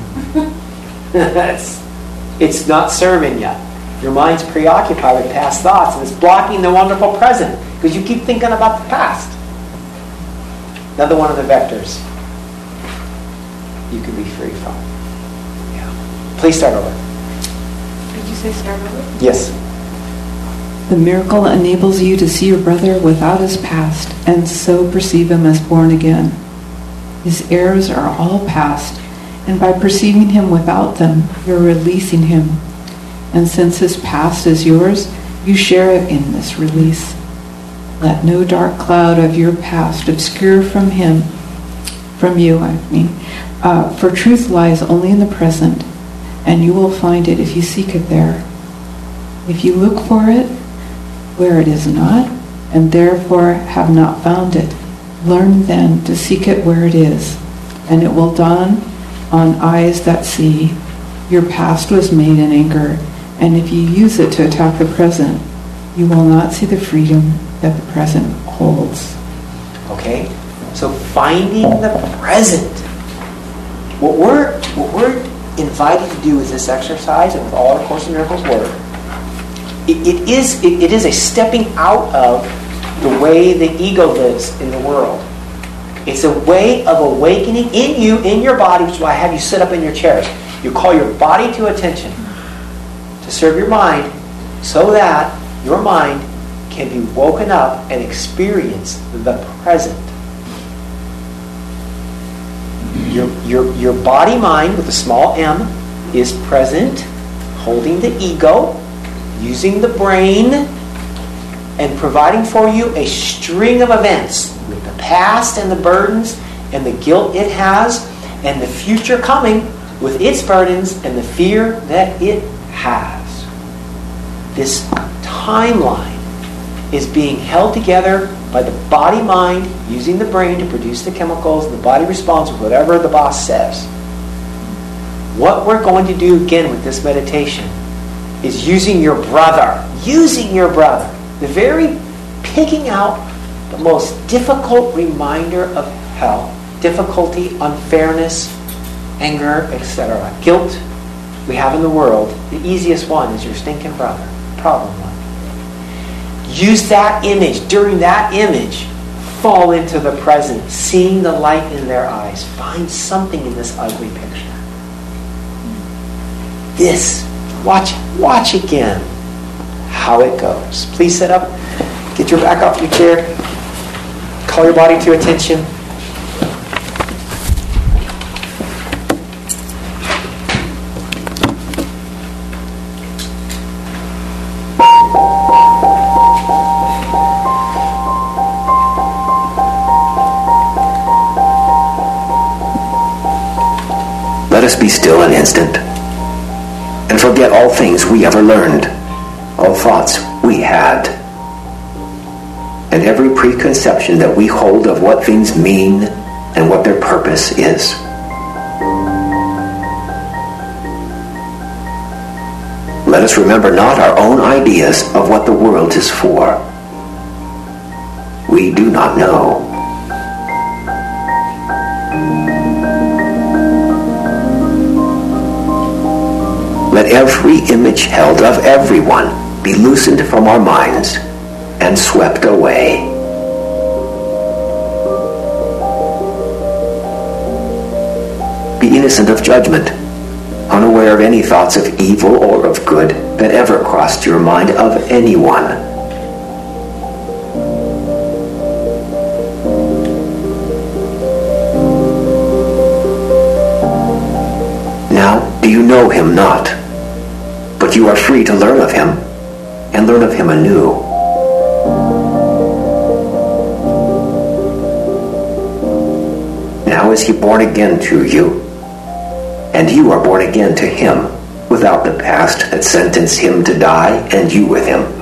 It's not serving you. Your mind's preoccupied with past thoughts, and it's blocking the wonderful present because you keep thinking about the past. Another one of the vectors you can be free from. Yeah. Please start over. Did you say start over? Yes. The miracle enables you to see your brother without his past, and so perceive him as born again. His errors are all past, and by perceiving him without them, you're releasing him. And since his past is yours, you share it in this release. Let no dark cloud of your past obscure from you, for truth lies only in the present, and you will find it if you seek it there. If you look for it where it is not, and therefore have not found it, learn then to seek it where it is, and it will dawn on eyes that see. Your past was made in anger, and if you use it to attack the present, you will not see the freedom that the present holds. Okay? So finding the present. What we're invited to do with this exercise and with all our Course in Miracles work, it is a stepping out of the way the ego lives in the world. It's a way of awakening in you, in your body, which is why I have you sit up in your chairs. You call your body to attention to serve your mind so that your mind can be woken up and experience the present. Your body mind with a small m is present, holding the ego, using the brain, and providing for you a string of events with the past and the burdens and the guilt it has and the future coming with its burdens and the fear that it has. This timeline is being held together by the body-mind using the brain to produce the chemicals, and the body responds with whatever the boss says. What we're going to do again with this meditation is using your brother, the very picking out the most difficult reminder of hell, difficulty, unfairness, anger, etc., guilt we have in the world. The easiest one is your stinking brother, problem one. Use that image. During that image, fall into the present, seeing the light in their eyes. Find something in this ugly picture. This, watch again how it goes. Please sit up, get your back off your chair, call your body to attention. us be still an instant and forget all things we ever learned, all thoughts we had, and every preconception that we hold of what things mean and what their purpose is. Let us remember not our own ideas of what the world is for. We do not know. Let every image held of everyone be loosened from our minds and swept away. Be innocent of judgment, unaware of any thoughts of evil or of good that ever crossed your mind of anyone. Now, do you know him not? But you are free to learn of him, and learn of him anew. Now is he born again to you, and you are born again to him, without the past that sentenced him to die, and you with him.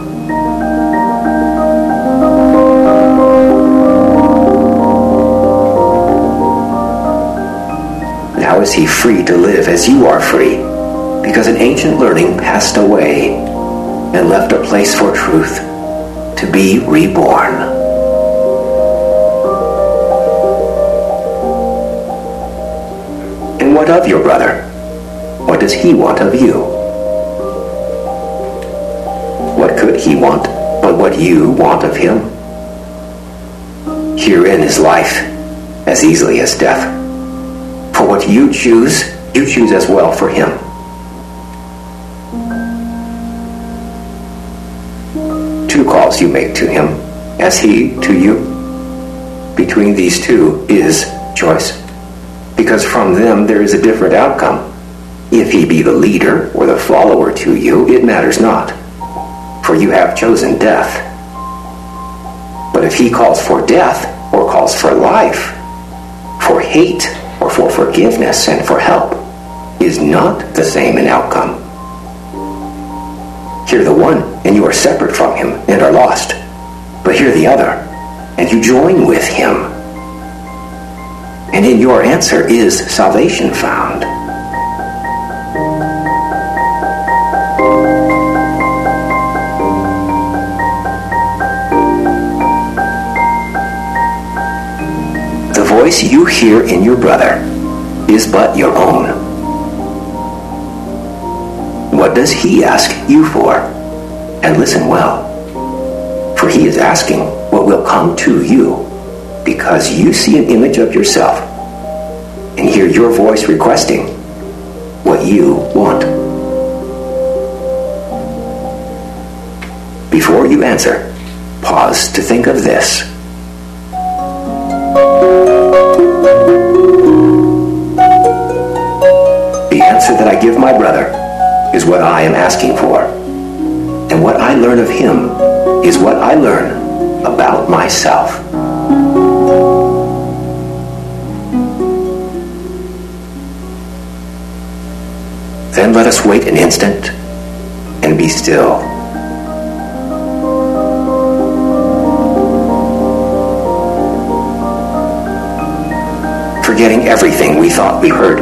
Now is he free to live as you are free, because an ancient learning passed away and left a place for truth to be reborn. And what of your brother? What does he want of you? What could he want but what you want of him? Herein is life, as easily as death. For what you choose as well for him. Two calls you make to him, as he to you. Between these two is choice, because from them there is a different outcome. If he be the leader or the follower to you, it matters not, for you have chosen death. But if he calls for death or calls for life, for hate or for forgiveness and for help, is not the same in outcome. Hear the one, and you are separate from him and are lost. But hear the other, and you join with him. And in your answer is salvation found. The voice you hear in your brother is but your own. What does he ask you for? And listen well, for he is asking what will come to you, because you see an image of yourself and hear your voice requesting what you want. Before you answer, pause to think of this. The answer that I give my brother is what I am asking for, and what I learn of him is what I learn about myself. Then let us wait an instant and be still. Forgetting everything we thought we heard.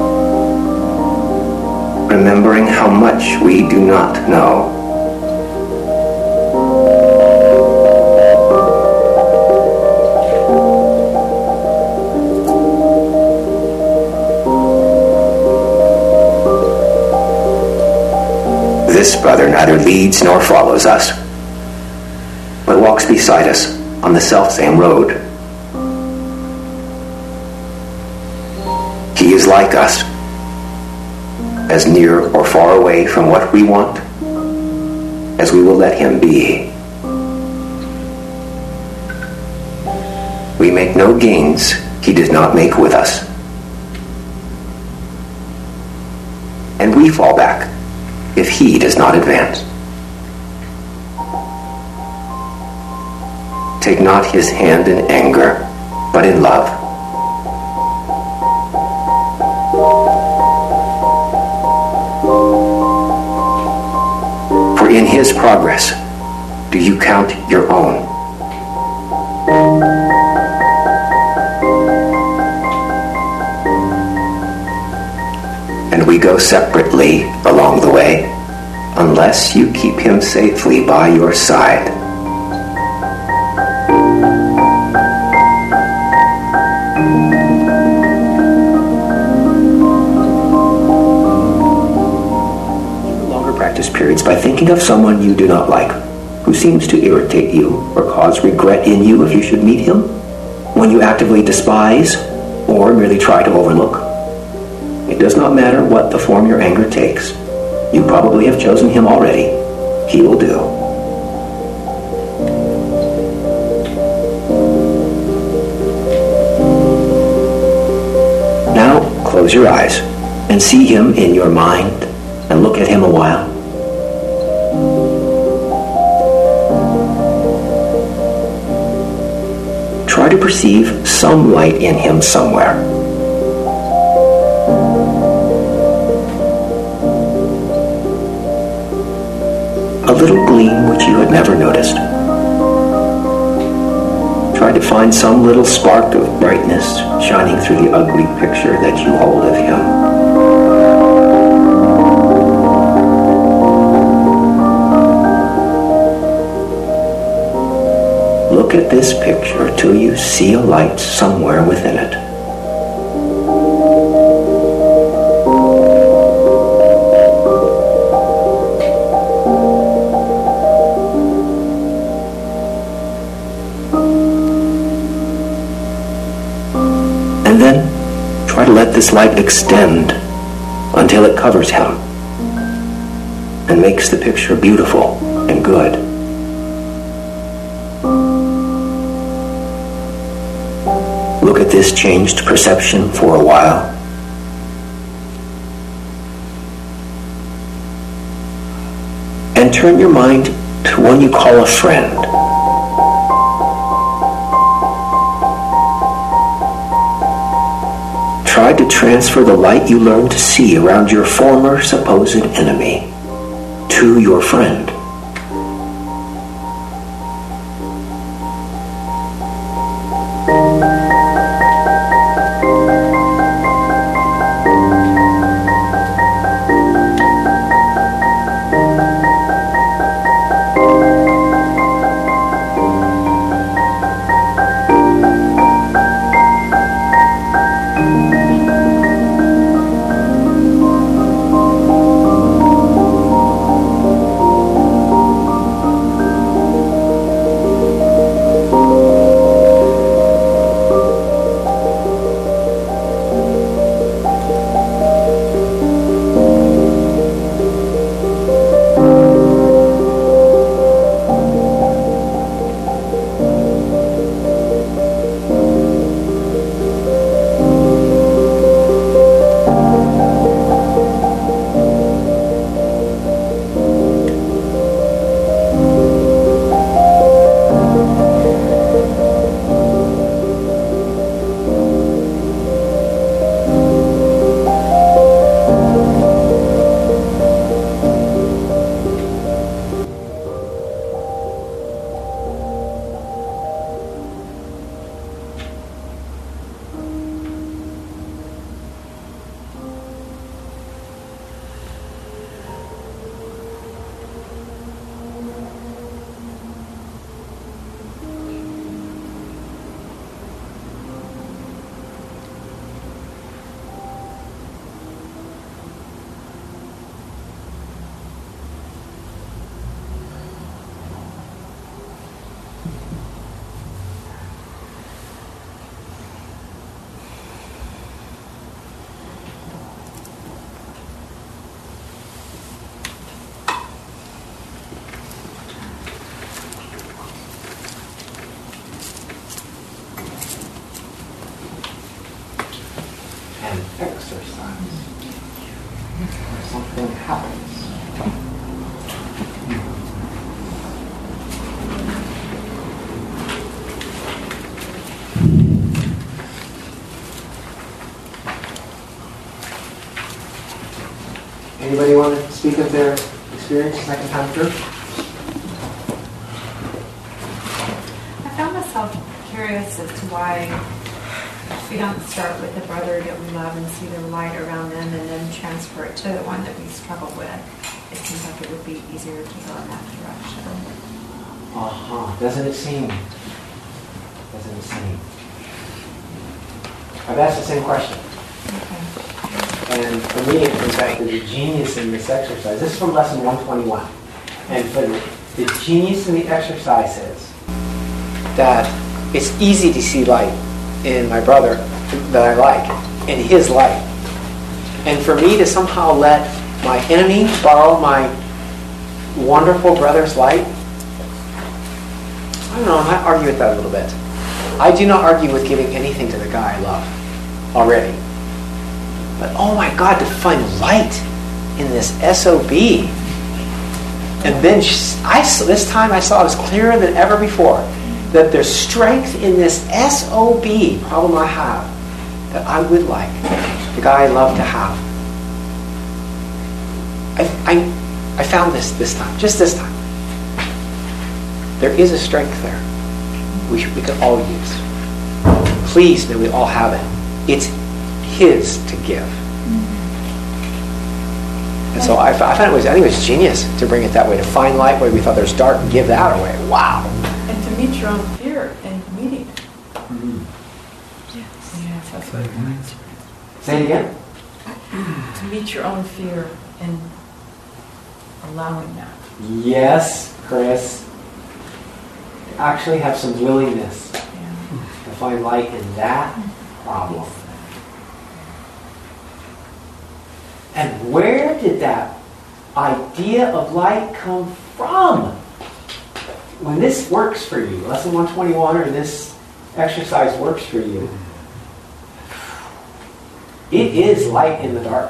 Remembering how much we do not know. This brother neither leads nor follows us, but walks beside us on the selfsame road. He is like us, as near or far away from what we want as we will let him be. We make no gains he does not make with us. And we fall back if he does not advance. Take not his hand in anger, but in love. his progress, do you count your own? And we go separately along the way, unless you keep him safely by your side. Longer practice periods by thinking of someone you do not like, who seems to irritate you or cause regret in you if you should meet him, one you actively despise or merely try to overlook. It does not matter what the form your anger takes. You probably have chosen him already. He will do. Now, close your eyes and see him in your mind and look at him a while. Try to perceive some light in him somewhere. A little gleam which you had never noticed. Try to find some little spark of brightness shining through the ugly picture that you hold of him. Look at this picture till you see a light somewhere within it. And then try to let this light extend until it covers him and makes the picture beautiful and good. Look at this changed perception for a while. And turn your mind to one you call a friend. Try to transfer the light you learned to see around your former supposed enemy to your friend. Something happens. Anybody want to speak of their experience second time through? myself curious as to why we don't start with the brother that we love and see the light around them and then transfer it to the one that we struggle with. It seems like it would be easier to go in that direction. Doesn't it seem? I've asked the same question. And for me, it comes back to the genius in this exercise. This is from lesson 121. And for the genius in the exercise is that it's easy to see light in my brother that I like, in his light. And for me to somehow let my enemy borrow my wonderful brother's light, I don't know, I might argue with that a little bit. I do not argue with giving anything to the guy I love already. But oh my God, to find light in this SOB. And then this time I saw it was clearer than ever before that there's strength in this SOB problem I have that I would like the guy I love to have. I found this time, just this time. There is a strength there we could all use. Please, may we all have it. It's his to give. And so I think it was genius to bring it that way, to find light where we thought there's dark and give that away. Wow. And to meet your own fear and meeting it. Yes, that's what it means. Say it again. To meet your own fear and allowing that. Yes, Chris. Actually have some willingness to find light in that problem. And where did that idea of light come from? When this works for you, lesson 121 or this exercise works for you, it is light in the dark.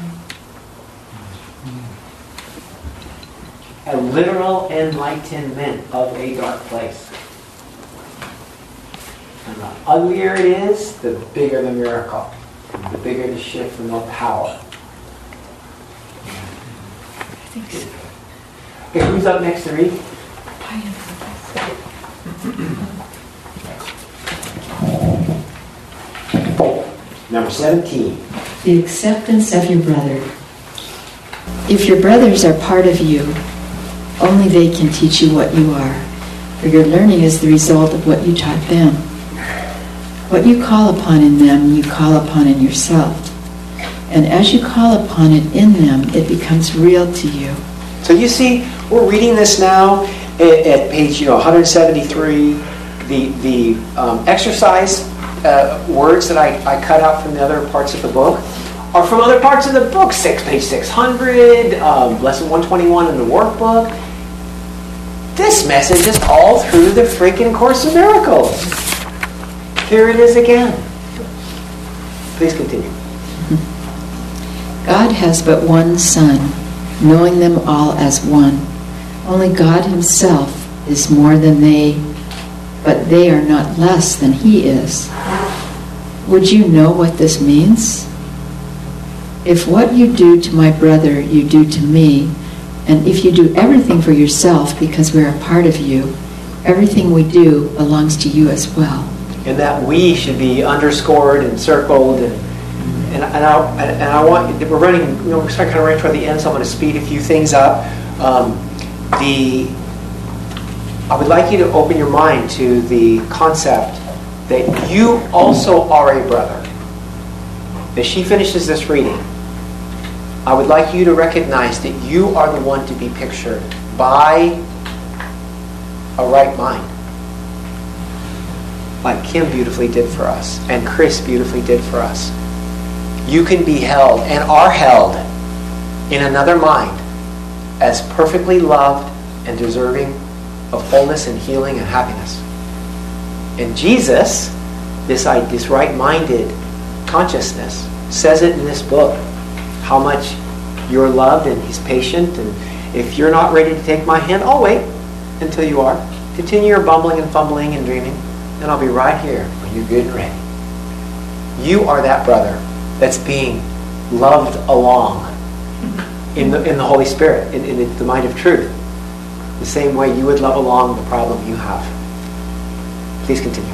A literal enlightenment of a dark place. And the uglier it is, the bigger the miracle. The bigger the shift, the more power. Okay, who's up next to read? Number 17. The acceptance of your brother. If your brothers are part of you, only they can teach you what you are, for your learning is the result of what you taught them. What you call upon in them, you call upon in yourself. And as you call upon it in them, it becomes real to you. So you see, we're reading this now at page 173. The exercise words that I cut out from the other parts of the book are from other parts of the book. Page 600, lesson 121 in the workbook. This message is all through the freaking Course in Miracles. Here it is again. Please continue. God has but one Son, knowing them all as one. Only God himself is more than they, but they are not less than he is. Would you know what this means? If what you do to my brother you do to me, and if you do everything for yourself because we're a part of you, everything we do belongs to you as well. And that we should be underscored and circled, and I want, we're running, we're starting kind of right toward the end, so I'm going to speed a few things up. I would like you to open your mind to the concept that you also are a brother. As she finishes this reading, I would like you to recognize that you are the one to be pictured by a right mind. Like Kim beautifully did for us, and Chris beautifully did for us. You can be held, and are held, in another mind as perfectly loved and deserving of wholeness and healing and happiness. And Jesus, this right-minded consciousness, says it in this book, how much you're loved, and he's patient, and if you're not ready to take my hand, I'll wait until you are. Continue your bumbling and fumbling and dreaming, and I'll be right here when you're good and ready. You are that brother that's being loved along in the Holy Spirit, in the mind of truth, the same way you would love along the problem you have. Please continue.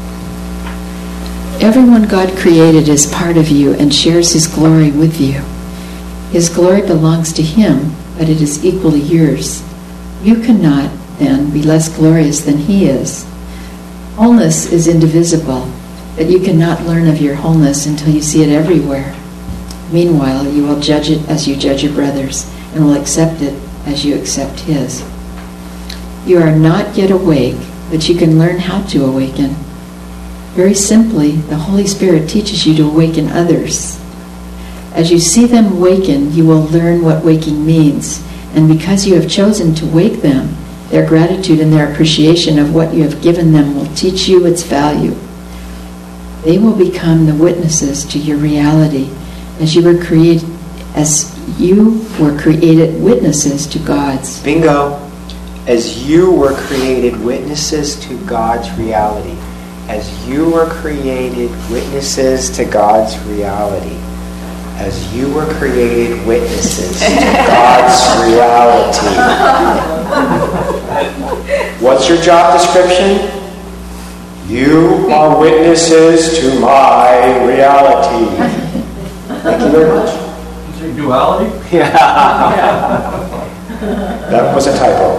Everyone God created is part of you and shares His glory with you. His glory belongs to Him, but it is equally yours. You cannot, then, be less glorious than He is. Wholeness is indivisible, but you cannot learn of your wholeness until you see it everywhere. Meanwhile, you will judge it as you judge your brother's, and will accept it as you accept his. You are not yet awake, but you can learn how to awaken. Very simply, the Holy Spirit teaches you to awaken others. As you see them waken, you will learn what waking means, and because you have chosen to wake them, their gratitude and their appreciation of what you have given them will teach you its value. They will become the witnesses to your reality, as you were created witnesses to God's. Bingo. As you were created witnesses to God's reality. As you were created witnesses to God's reality. As you were created witnesses to God's reality. What's your job description? You are witnesses to my reality. Thank you very much. Is there duality? Yeah. That was a typo.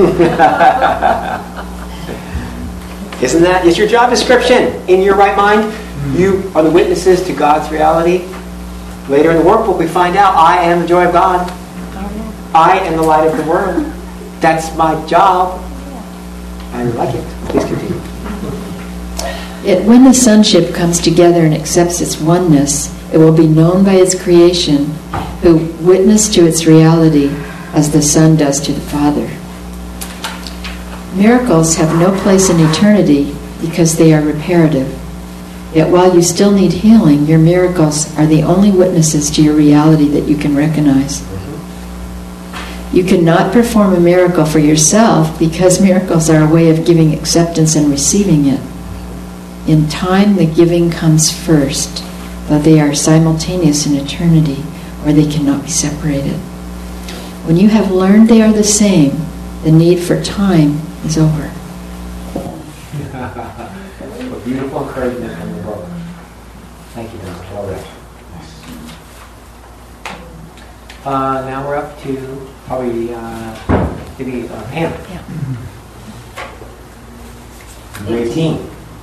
Isn't that? It's your job description. In your right mind, you are the witnesses to God's reality. Later in the workbook, we find out, I am the joy of God. I am the light of the world. That's my job. I like it. Please continue. Yet when the sonship comes together and accepts its oneness, it will be known by its creation, who witness to its reality as the Son does to the Father. Miracles have no place in eternity because they are reparative. Yet while you still need healing, your miracles are the only witnesses to your reality that you can recognize. You cannot perform a miracle for yourself because miracles are a way of giving acceptance and receiving it. In time, the giving comes first, though they are simultaneous in eternity, or they cannot be separated. When you have learned they are the same, the need for time is over. A beautiful encouragement from the book. Thank you very much. Well read. Now we're up to probably maybe Pam. Yeah. Number 18.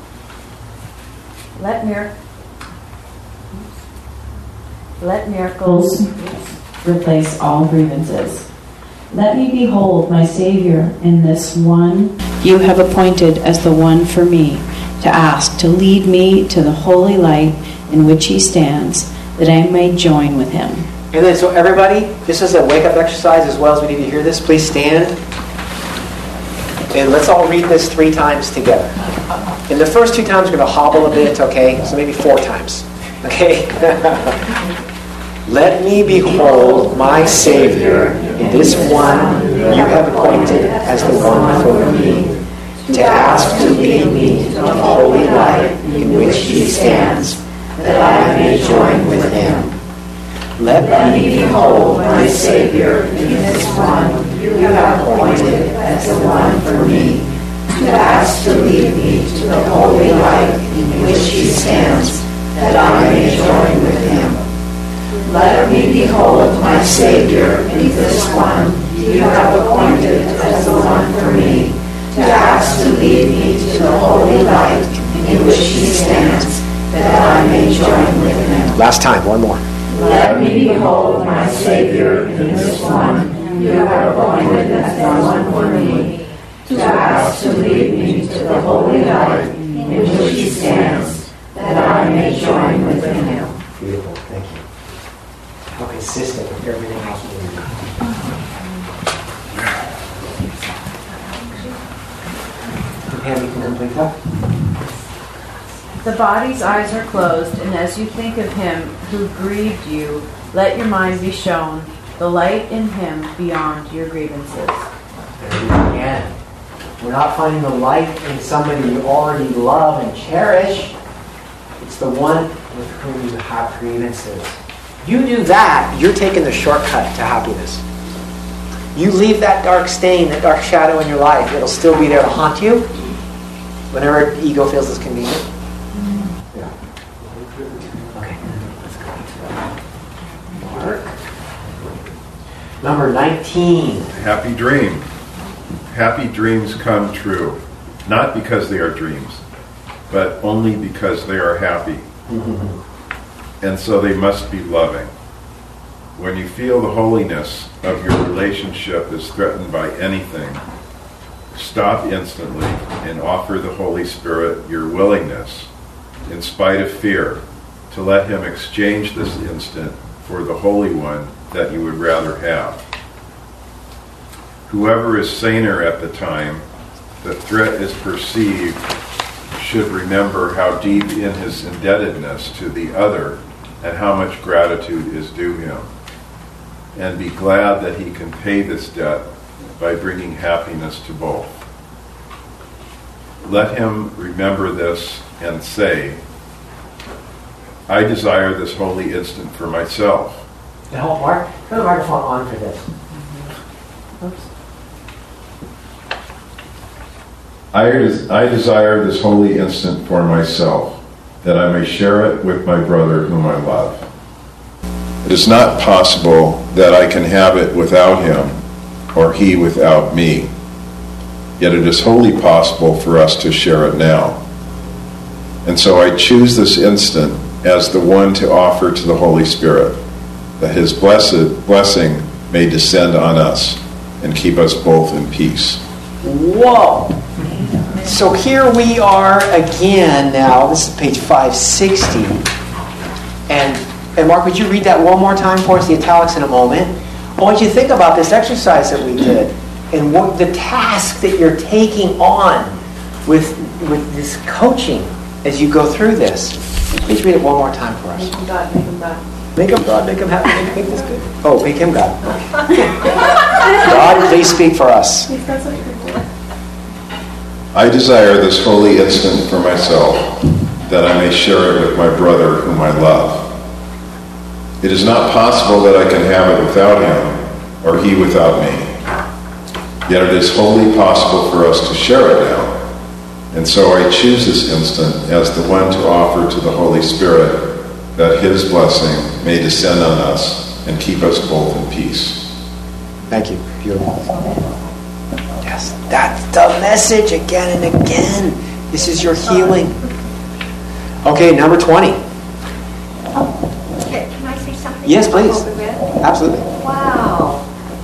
Let miracles replace all grievances. Let me behold my Savior in this one you have appointed as the one for me, to ask, to lead me to the holy light in which He stands, that I may join with Him. And then, so everybody, this is a wake-up exercise as well as we need to hear this. Please stand. And let's all read this 3 times together. In the first 2 times, we're going to hobble a bit, okay? So maybe 4 times, okay? Let me behold my Savior in this one you have appointed as the one for me, to ask to lead me to the holy light in which He stands, that I may join with Him. Let me behold my Savior in this one you have appointed as the one for me, to ask to lead me to the holy light in which He stands, that I may join with Him. Let me behold my Savior in this one you have appointed as the one for me, to ask to lead me to the holy light in which He stands, that I may join with Him. Last time, one more. Let me behold my Savior in this one you have appointed as the one for me, to ask to lead me to the holy light in which He stands, that I may join with Him. Beautiful, thank you. How consistent with everything else we do. Pam, you can complete that. The body's eyes are closed, and as you think of Him who grieved you, let your mind be shown the light in Him beyond your grievances. There we go again. We're not finding the light in somebody you already love and cherish. It's the one with whom you have grievances. You do that, you're taking the shortcut to happiness. You leave that dark stain, that dark shadow in your life, it'll still be there to haunt you. Whenever ego feels it's convenient. Yeah. Okay. Let's go to Mark. Number 19. Happy dream. Happy dreams come true, not because they are dreams, but only because they are happy. And so they must be loving. When you feel the holiness of your relationship is threatened by anything, stop instantly and offer the Holy Spirit your willingness, in spite of fear, to let Him exchange this instant for the Holy One that you would rather have. Whoever is saner at the time the threat is perceived should remember how deep in his indebtedness to the other and how much gratitude is due him, and be glad that he can pay this debt by bringing happiness to both. Let him remember this and say, I desire this holy instant for myself. Now, Mark, turn the microphone on for this. Oops. I desire this holy instant for myself, that I may share it with my brother whom I love. It is not possible that I can have it without him, or he without me. Yet it is wholly possible for us to share it now. And so I choose this instant as the one to offer to the Holy Spirit, that his blessing may descend on us and keep us both in peace. Whoa! So here we are again now. This is page 560. And Mark, would you read that one more time for us, the italics in a moment? I want you to think about this exercise that we did and what the task that you're taking on with this coaching as you go through this. Please read it one more time for us. Make him God, make him God. Make him God, make him happy, make this good. Oh, make him God. Okay. God, please speak for us. I desire this holy instant for myself, that I may share it with my brother whom I love. It is not possible that I can have it without him, or he without me. Yet it is wholly possible for us to share it now. And so I choose this instant as the one to offer to the Holy Spirit, that his blessing may descend on us and keep us both in peace. Thank you. Beautiful. Yes, that's the message again and again. This is your healing. Okay, number 20. Okay, can I say something? Yes, please. Absolutely. Wow.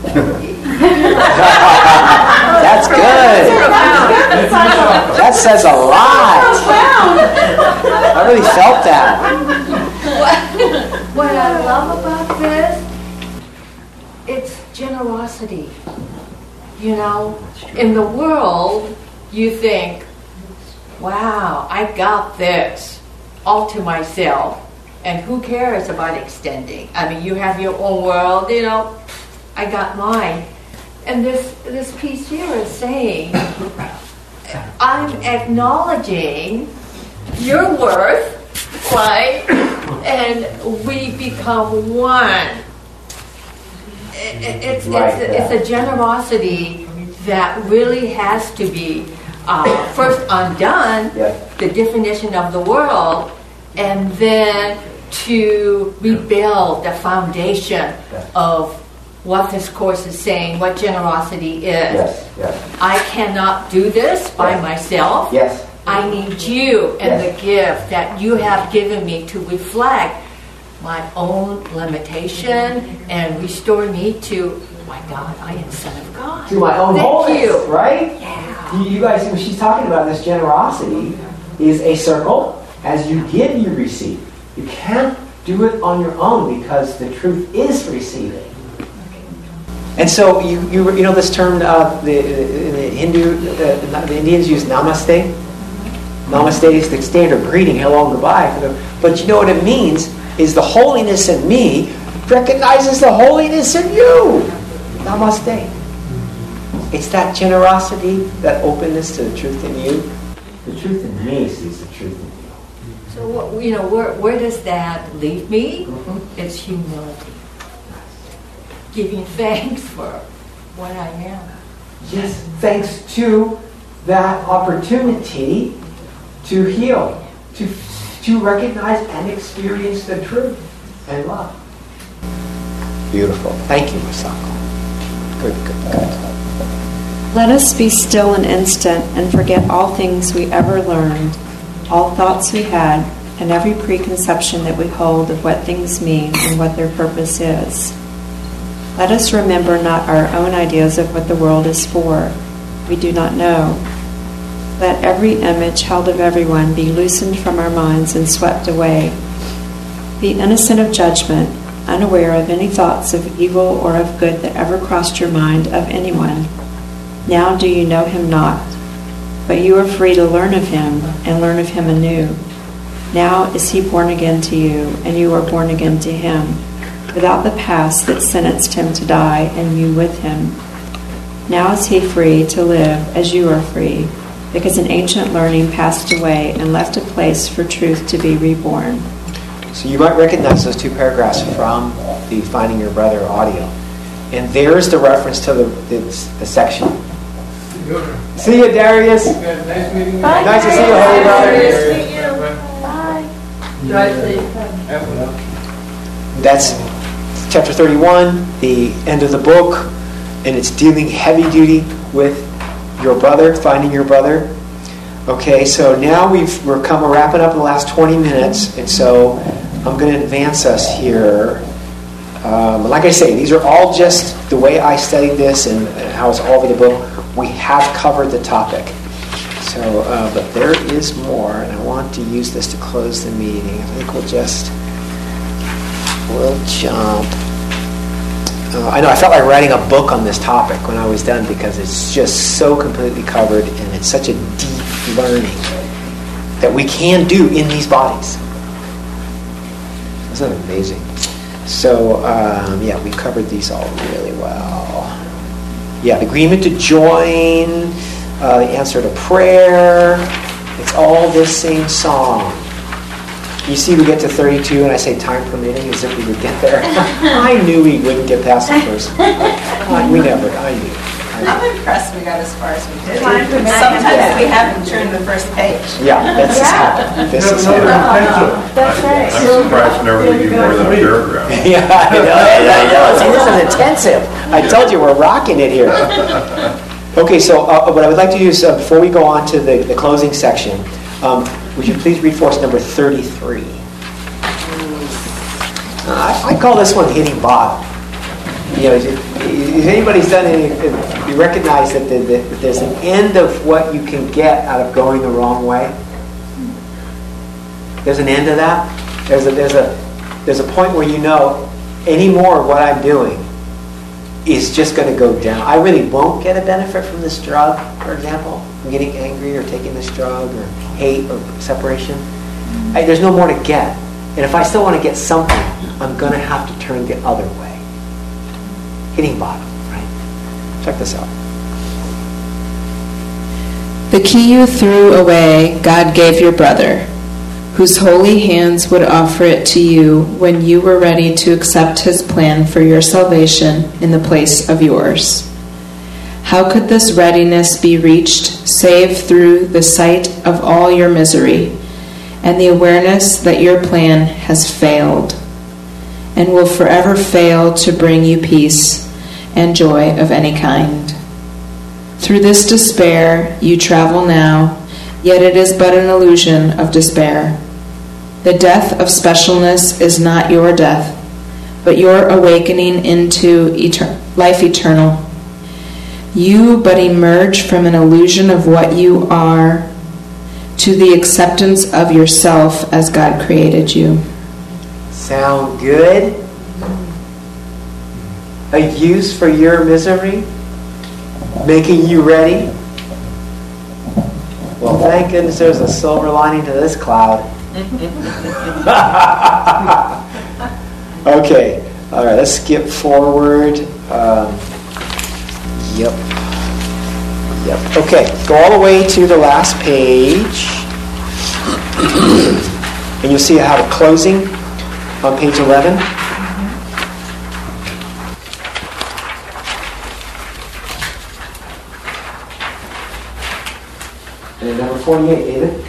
That's good. That says a lot. I really felt that. What I love about this, it's generosity. You know, in the world, you think, wow, I got this all to myself. And who cares about extending? I mean, you have your own world, you know, I got mine. And this piece here is saying, I'm acknowledging your worth, right? And we become one. It's a generosity that really has to be first undone, the definition of the world, and then to rebuild the foundation of what this course is saying, what generosity is. Yes. I cannot do this by myself. Yes. I need you and the gift that you have given me to reflect my own limitation and restore me to, oh my God, I am Son of God. To my own Thank wholeness, you. right? Yeah. You guys, when she's talking about this generosity, is a circle. As you give, you receive. You can't do it on your own because the truth is receiving. And so you know this term the Hindu the Indians use namaste. Namaste is the standard greeting, hello and goodbye. But you know what it means is the holiness in me recognizes the holiness in you. Namaste. It's that generosity, that openness to the truth in you. The truth in me sees the truth in you. So you know, where does that leave me? It's humility. Giving thanks for what I am. Yes, thanks to that opportunity to heal, to recognize and experience the truth and love. Beautiful. Thank you, Masako. Good. Let us be still an instant and forget all things we ever learned, all thoughts we had, and every preconception that we hold of what things mean and what their purpose is. Let us remember not our own ideas of what the world is for. We do not know. Let every image held of everyone be loosened from our minds and swept away. Be innocent of judgment, unaware of any thoughts of evil or of good that ever crossed your mind of anyone. Now do you know him not, but you are free to learn of him and learn of him anew. Now is he born again to you, and you are born again to him, without the past that sentenced him to die, and you with him. Now is he free to live as you are free, because an ancient learning passed away and left a place for truth to be reborn. So you might recognize those two paragraphs from the Finding Your Brother audio. And there's the reference to the section. See you, Darius. Nice meeting you. Nice to see you, Holy Brother. Nice to meet you. Bye. Drive safe. That's chapter 31, the end of the book, and it's dealing heavy duty with your brother, finding your brother. Okay, so now we're wrapping up in the last 20 minutes, and so I'm going to advance us here. Like I say, these are all just the way I studied this and how it's all over the book. We have covered the topic. So, but there is more, and I want to use this to close the meeting. I think we'll jump. I know I felt like writing a book on this topic when I was done because it's just so completely covered, and it's such a deep learning that we can do in these bodies. Isn't that amazing? So, we covered these all really well. Yeah, the agreement to join, the answer to prayer, it's all this same song. You see, we get to 32, and I say time permitting as if we would get there. I knew we wouldn't get past the first. I knew. I'm impressed we got as far as we did. Sometimes we haven't turned the first page. Yeah, that's happened. This is That's right. I'm surprised I never leave you more than a paragraph. Yeah, I know. See, this is intensive. I told you we're rocking it here. Okay, so what I would like to do is, before we go on to the closing section, would you please read for us number 33? I call this one hitting bottom. You know, if anybody's done anything, you recognize that there's an end of what you can get out of going the wrong way. There's an end to that. There's a point where you know any more of what I'm doing is just going to go down. I really won't get a benefit from this drug, for example. I'm getting angry or taking this drug or hate or separation. There's no more to get. And if I still want to get something, I'm going to have to turn the other way. Hitting bottom, right? Check this out. The key you threw away, God gave your brother, whose holy hands would offer it to you when you were ready to accept his plan for your salvation in the place of yours. How could this readiness be reached save through the sight of all your misery and the awareness that your plan has failed and will forever fail to bring you peace and joy of any kind? Through this despair you travel now, yet it is but an illusion of despair. The death of specialness is not your death, but your awakening into life eternal. You but emerge from an illusion of what you are to the acceptance of yourself as God created you. Sound good? A use for your misery? Making you ready? Well, thank goodness there's a silver lining to this cloud. Okay, all right, let's skip forward. Yep. Okay, go all the way to the last page. And you'll see I have a closing on page 11. 48, David.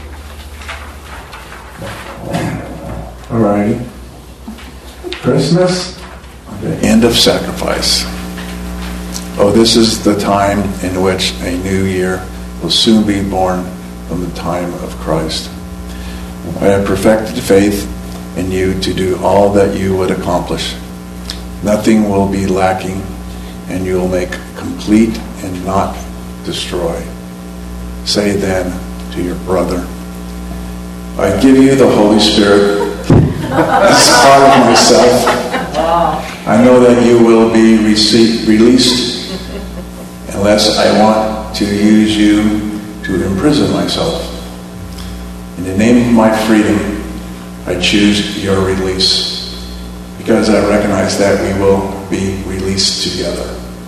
All right. Christmas, the end of sacrifice. Oh, this is the time in which a new year will soon be born from the time of Christ. I have perfected faith in you to do all that you would accomplish. Nothing will be lacking, and you will make complete and not destroy. Say then to your brother, I give you the Holy Spirit as part of myself. I know that you will be released unless I want to use you to imprison myself. In the name of my freedom, I choose your release, because I recognize that we will be released together.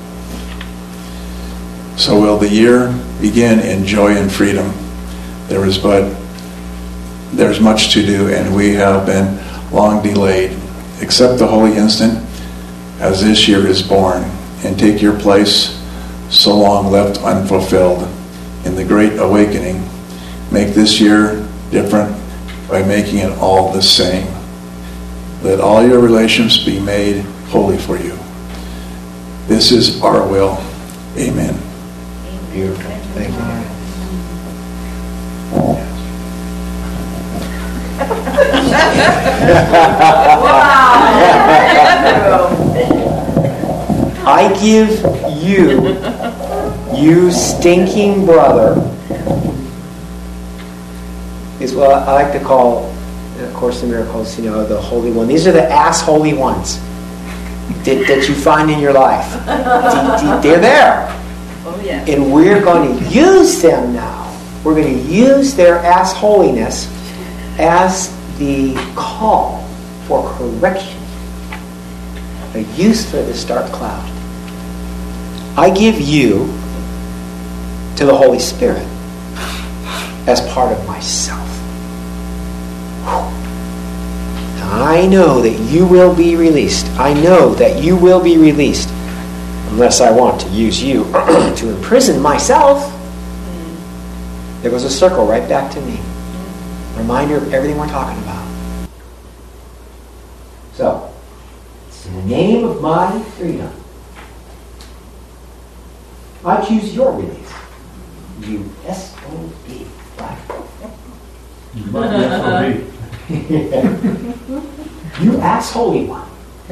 So will the year begin in joy and freedom. There's much to do, and we have been long delayed. Accept the holy instant as this year is born, and take your place so long left unfulfilled in the great awakening. Make this year different by making it all the same. Let all your relations be made holy for you. This is our will. Amen. Beautiful. Thank you. I give you stinking brother, is what I like to call, of course, the miracles, the Holy One. These are the ass-holy ones that you find in your life. They're there. Oh, yeah. And we're going to use them now. We're going to use their ass-holiness as the call for correction, a use for this dark cloud. I give you to the Holy Spirit as part of myself. I know that you will be released. I know that you will be released unless I want to use you to imprison myself. There goes a circle right back to me. Reminder of everything we're talking about. So, in the name of my freedom, I choose your release. You S-O-B. Right? You ass-holy one.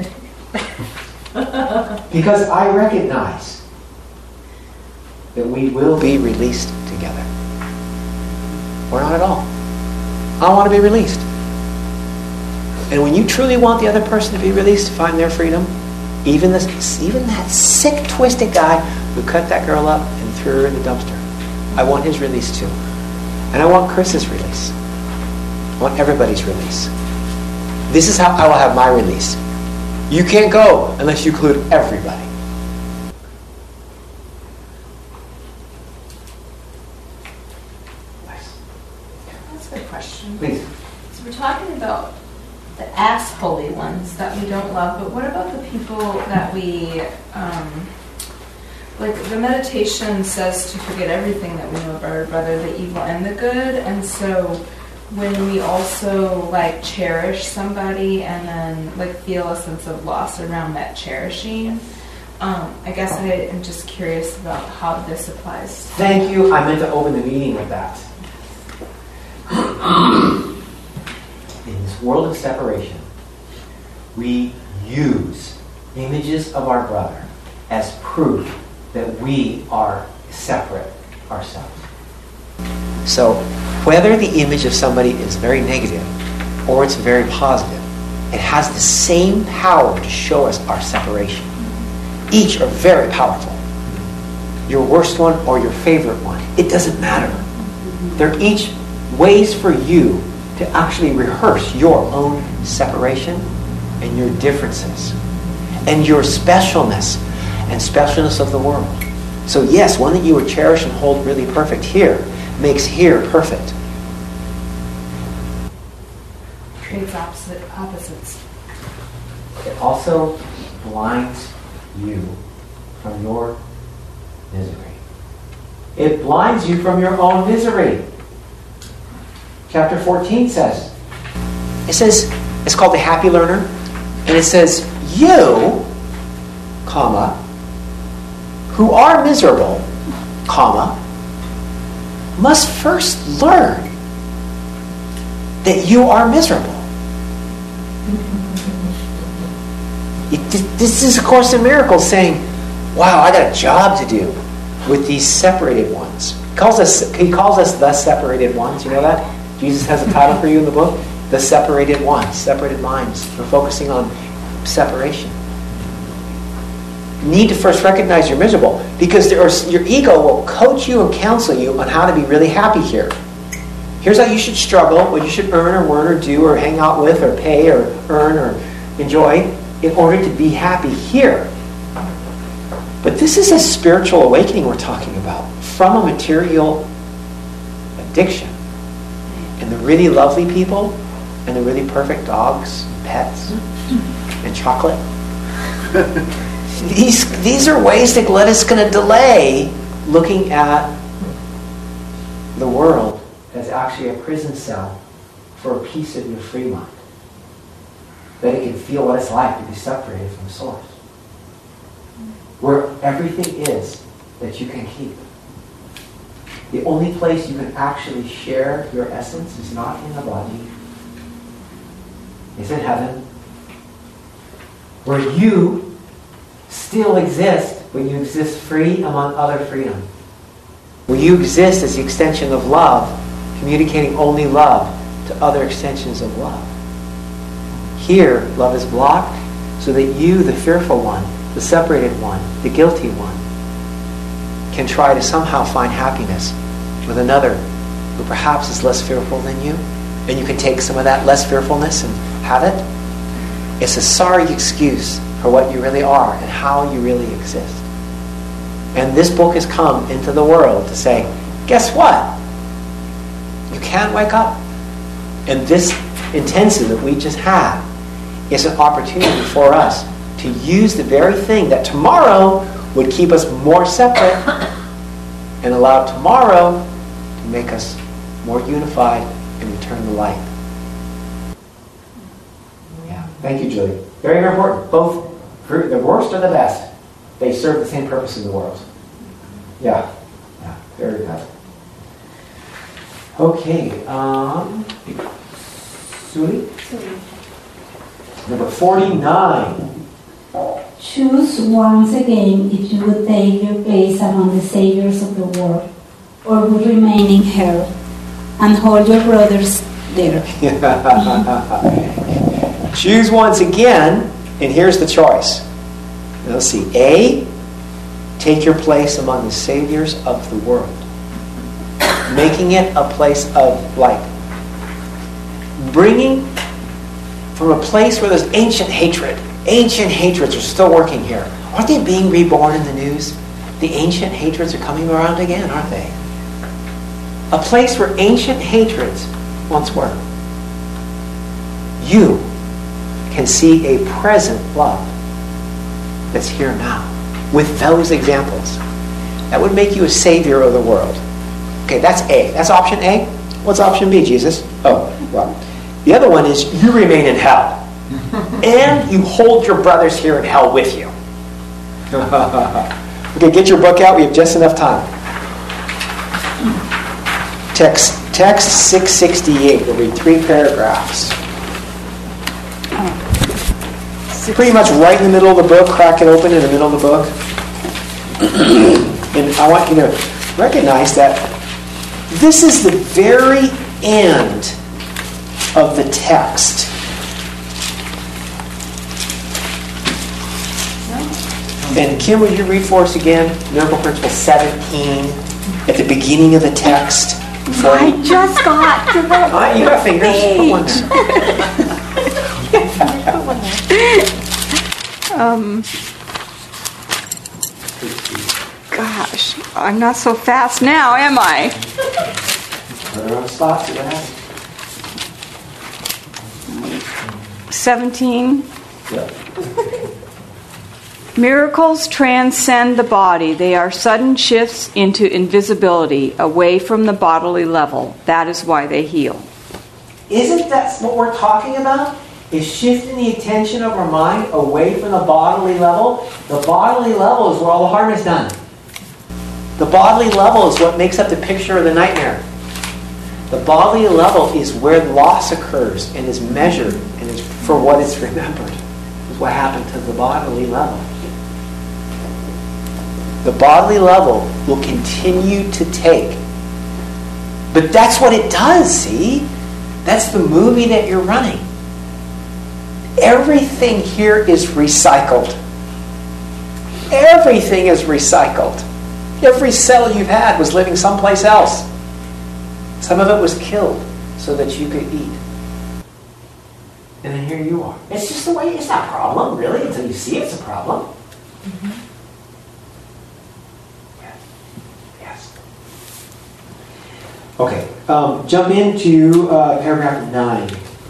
Because I recognize that we will be released together. Or not at all. I want to be released. And when you truly want the other person to be released, to find their freedom, even that sick, twisted guy who cut that girl up and threw her in the dumpster, I want his release too. And I want Chris's release. I want everybody's release. This is how I will have my release. You can't go unless you include everybody. That's a good question. Please. So we're talking about the ass-holy ones that we don't love, but what about the people that we, like the meditation says to forget everything that we know about our brother, the evil and the good, and so when we also like cherish somebody and then like feel a sense of loss around that cherishing, I guess I am just curious about how this applies. Thank you. I meant to open the meeting with that. In this world of separation, we use images of our brother as proof that we are separate ourselves. So, whether the image of somebody is very negative or it's very positive, it has the same power to show us our separation. Each are very powerful. Your worst one or your favorite one, it doesn't matter. They're each ways for you to actually rehearse your own separation and your differences and your specialness and specialness of the world. So yes, one that you would cherish and hold really perfect here makes here perfect. Creates opposites. It also blinds you from your misery. It blinds you from your own misery. chapter 14 says. It says, it's called the Happy Learner, and it says, you, comma, who are miserable, comma, must first learn that you are miserable. This is A Course in Miracles saying, wow, I got a job to do with these separated ones. He calls us the separated ones. You know that? Jesus has a title for you in the book. The separated ones, separated minds. We're focusing on separation. You need to first recognize you're miserable, because your ego will coach you and counsel you on how to be really happy here. Here's how you should struggle, what you should earn or learn or do or hang out with or pay or earn or enjoy in order to be happy here. But this is a spiritual awakening we're talking about from a material addiction. And the really lovely people and the really perfect dogs, and pets, and chocolate. These are ways that Glenda's going to delay looking at the world as actually a prison cell for a piece of your free mind. That it can feel what it's like to be separated from Source. Where everything is that you can keep. The only place you can actually share your essence is not in the body. It's in heaven. Where you still exist when you exist free among other freedom. Where you exist as the extension of love, communicating only love to other extensions of love. Here, love is blocked so that you, the fearful one, the separated one, the guilty one, can try to somehow find happiness with another who perhaps is less fearful than you. And you can take some of that less fearfulness and have it. It's a sorry excuse for what you really are and how you really exist. And this book has come into the world to say, guess what? You can wake up. And this intensive that we just had is an opportunity for us to use the very thing that tomorrow would keep us more separate and allow tomorrow to make us more unified and return the light. Yeah. Thank you, Julie. Very, very important. Both the worst or the best, they serve the same purpose in the world. Yeah. Yeah. Very good. Okay. Suli? Number 49. Choose once again if you would take your place among the saviors of the world, or would remain in hell and hold your brothers there. Choose once again, and here's the choice. Now let's see. A, take your place among the saviors of the world. Making it a place of light. Bringing from a place where there's ancient hatred. Ancient hatreds are still working here. Aren't they being reborn in the news? The ancient hatreds are coming around again, aren't they? A place where ancient hatreds once were. You can see a present love that's here now with those examples. That would make you a savior of the world. Okay, that's A. That's option A. What's option B, Jesus? Oh, well. The other one is you remain in hell. And you hold your brothers here in hell with you. Okay, get your book out. We have just enough time. Text 668. We'll read 3 paragraphs. Pretty much right in the middle of the book. Crack it open in the middle of the book. And I want you to recognize that this is the very end of the text. And Kim, would you read for us again Miracle Principle 17 at the beginning of the text? I just got to the you got fingers. Put one Gosh, I'm not so fast now, am I? Put her on the spot. 17. Yep. Miracles transcend the body. They are sudden shifts into invisibility, away from the bodily level. That is why they heal. Isn't that what we're talking about? Is shifting the attention of our mind away from the bodily level. The bodily level is where all the harm is done. The bodily level is what makes up the picture of the nightmare. The bodily level is where loss occurs and is measured and is for what is remembered. Is what happened to the bodily level. The bodily level will continue to take. But that's what it does, see? That's the movie that you're running. Everything here is recycled. Everything is recycled. Every cell you've had was living someplace else. Some of it was killed so that you could eat. And then here you are. It's just the way, it's not a problem, really, until you see it's a problem. Mm-hmm. Yes. Okay, jump into paragraph 9.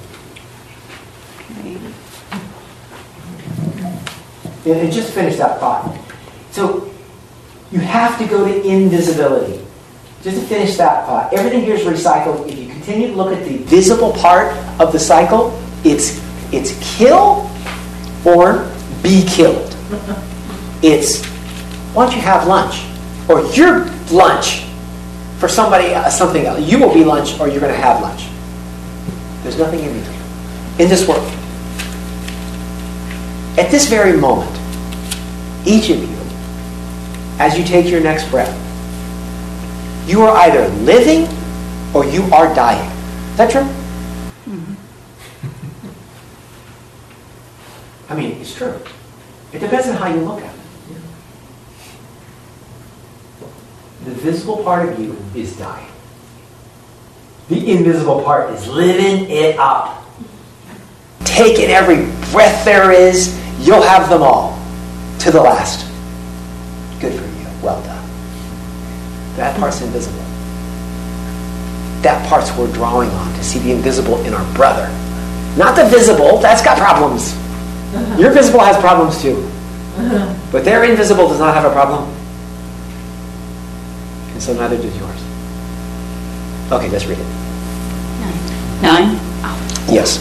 And just finish that thought. So, you have to go to invisibility. Just to finish that thought. Everything here is recycled. If you continue to look at the visible part of the cycle, it's kill or be killed. It's, why don't you have lunch? Or you're lunch for somebody, something else. You will be lunch or you're going to have lunch. There's nothing in between. In this world. At this very moment, each of you, as you take your next breath, you are either living or you are dying. Is that true? Mm-hmm. I mean, it's true. It depends on how you look at it. The visible part of you is dying. The invisible part is living it up. Taking every breath there is. You'll have them all. To the last. Good for you. Well done. That part's invisible. That part's we're drawing on to see the invisible in our brother. Not the visible. That's got problems. Your visible has problems too. But their invisible does not have a problem. And so neither does yours. Okay, let's read it. 9? Yes.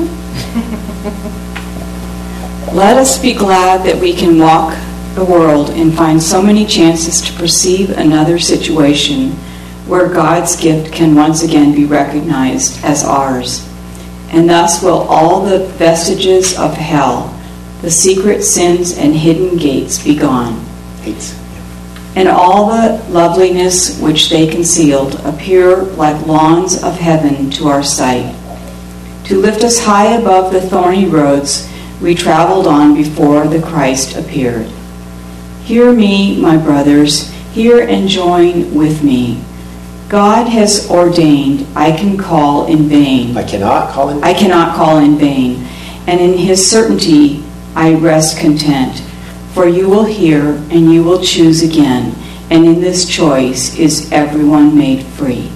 Let us be glad that we can walk the world and find so many chances to perceive another situation where God's gift can once again be recognized as ours. And thus will all the vestiges of hell, the secret sins and hidden gates be gone. Hates. And all the loveliness which they concealed appear like lawns of heaven to our sight, to lift us high above the thorny roads we traveled on before the Christ appeared. Hear me, my brothers, hear and join with me. God has ordained I can call in vain. I cannot call in vain. I cannot call in vain. And in his certainty I rest content. For you will hear and you will choose again. And in this choice is everyone made free.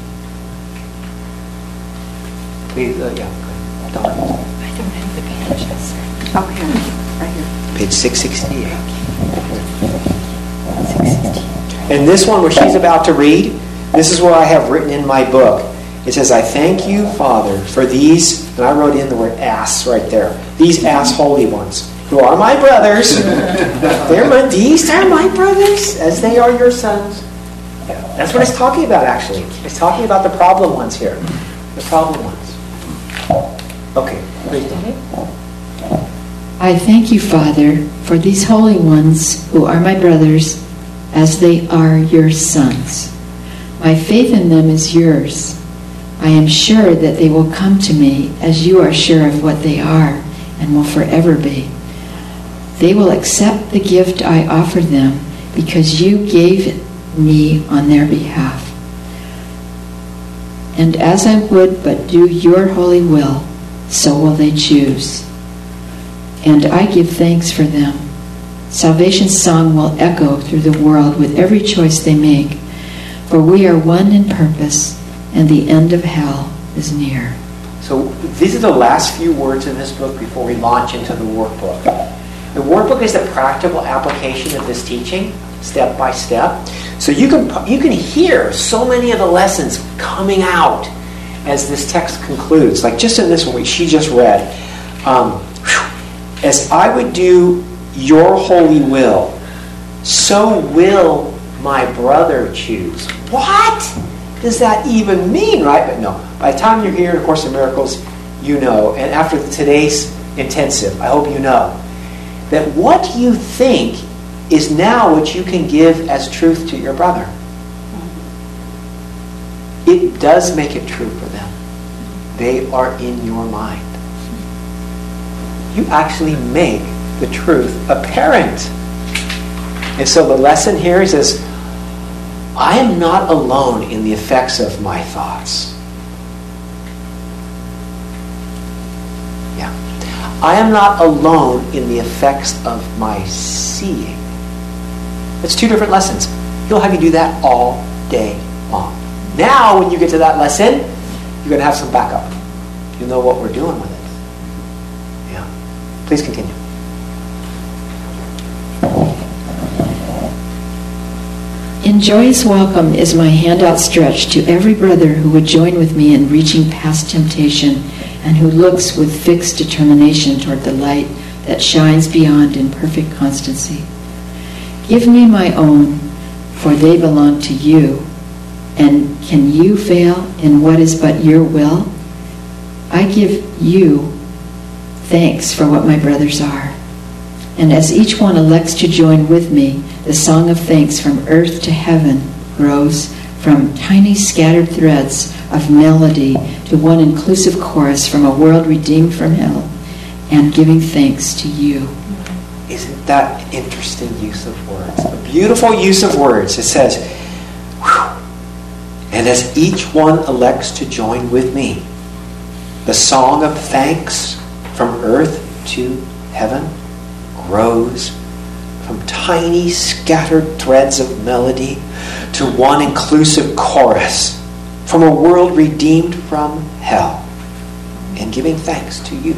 Please, yeah. I don't have the pages. Oh, here. Right here. Page 668. And this one where she's about to read, this is what I have written in my book. It says, I thank you, Father, for these, and I wrote in the word ass right there, these ass holy ones, who are my brothers. These are my brothers, as they are your sons. Yeah, that's what it's talking about, actually. It's talking about the problem ones here. The problem ones. Okay, please don't. I thank you, Father, for these holy ones who are my brothers, as they are your sons. My faith in them is yours. I am sure that they will come to me as you are sure of what they are and will forever be. They will accept the gift I offer them because you gave me on their behalf. And as I would but do your holy will, so will they choose. And I give thanks for them. Salvation's song will echo through the world with every choice they make, for we are one in purpose, and the end of hell is near. So these are the last few words in this book before we launch into the workbook. The workbook is the practical application of this teaching, step by step. So you can hear so many of the lessons coming out as this text concludes, like just in this one she just read, as I would do your holy will, so will my brother choose. What does that even mean, right? But no, by the time you're here in A Course in Miracles, you know, and after today's intensive, I hope you know, that what you think is now what you can give as truth to your brother. It does make it true for them. They are in your mind. You actually make the truth apparent. And so the lesson here is this: I am not alone in the effects of my thoughts. Yeah. I am not alone in the effects of my seeing. It's two different lessons. He'll have you do that all day long. Now, when you get to that lesson, you're going to have some backup. You know what we're doing with it. Yeah. Please continue. In joyous welcome is my hand outstretched to every brother who would join with me in reaching past temptation and who looks with fixed determination toward the light that shines beyond in perfect constancy. Give me my own, for they belong to you. And can you fail in what is but your will? I give you thanks for what my brothers are. And as each one elects to join with me, the song of thanks from earth to heaven grows from tiny scattered threads of melody to one inclusive chorus from a world redeemed from hell and giving thanks to you. Isn't that an interesting use of words? A beautiful use of words. It says, and as each one elects to join with me, the song of thanks from earth to heaven grows from tiny scattered threads of melody to one inclusive chorus from a world redeemed from hell and giving thanks to you.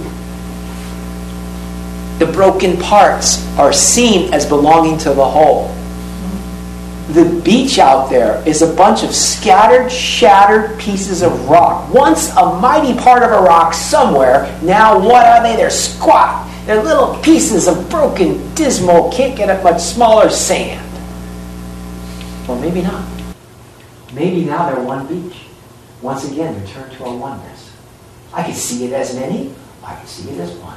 The broken parts are seen as belonging to the whole. The beach out there is a bunch of scattered, shattered pieces of rock. Once a mighty part of a rock somewhere, now what are they? They're squat. They're little pieces of broken, dismal, can't get up much smaller sand. Or maybe not. Maybe now they're one beach. Once again, return to a oneness. I can see it as many. I can see it as one.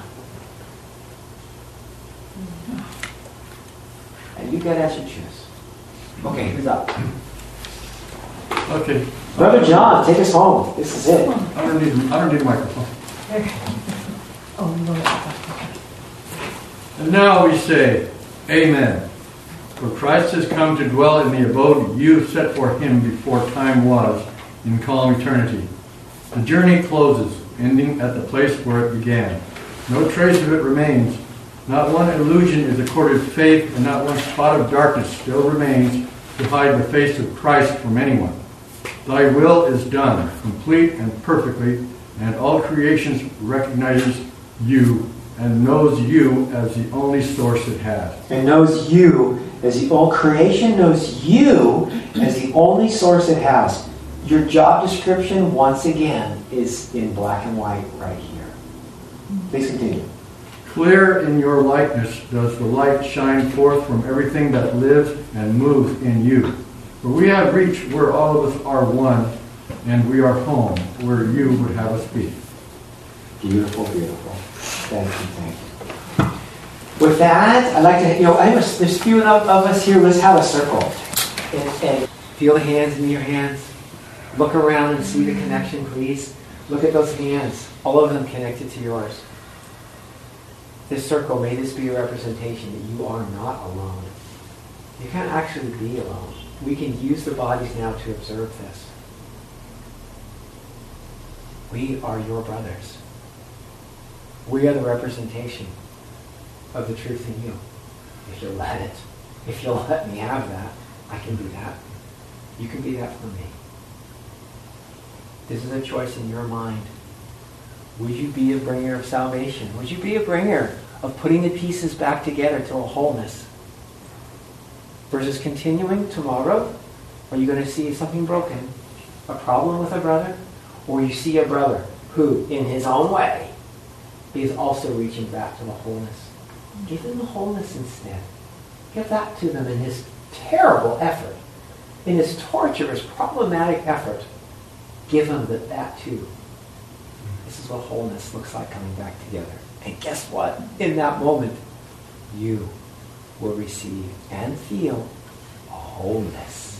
And you get as you choose. Okay, who's up? Okay. Brother John, take us home. This is it. I don't need a microphone. Oh, Lord. And now we say, Amen. For Christ has come to dwell in the abode you set for him before time was, in calm eternity. The journey closes, ending at the place where it began. No trace of it remains. Not one illusion is accorded faith, and not one spot of darkness still remains to hide the face of Christ from anyone. Thy will is done, complete and perfectly, and all creation recognizes you and knows you as the only source it has. And knows you as the all creation knows you as the only source it has. Your job description, once again, is in black and white right here. Please continue. Clear in your likeness does the light shine forth from everything that lives and moves in you. For we have reached where all of us are one, and we are home, where you would have us be. Beautiful, beautiful. Thank you. With that, I'd like to, there's few enough of us here, let's have a circle. And feel the hands in your hands. Look around and see the connection, please. Look at those hands, all of them connected to yours. This circle, may this be a representation that you are not alone. You can't actually be alone. We can use the bodies now to observe this. We are your brothers. We are the representation of the truth in you. If you'll let it. If you'll let me have that, I can be that. You can be that for me. This is a choice in your mind. Would you be a bringer of salvation? Would you be a bringer of putting the pieces back together to a wholeness? Versus continuing tomorrow, are you going to see something broken? A problem with a brother? Or you see a brother who, in his own way, is also reaching back to the wholeness. Give them the wholeness instead. Give that to them in his terrible effort, in his torturous, problematic effort. Give him that too. This is what wholeness looks like coming back together. And guess what? In that moment, you will receive and feel wholeness.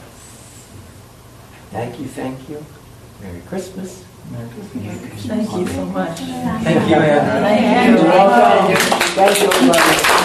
Thank you, thank you. Merry Christmas. Merry Christmas. Thank you so much. Thank you, Anne. Thank you. Thank you, everybody.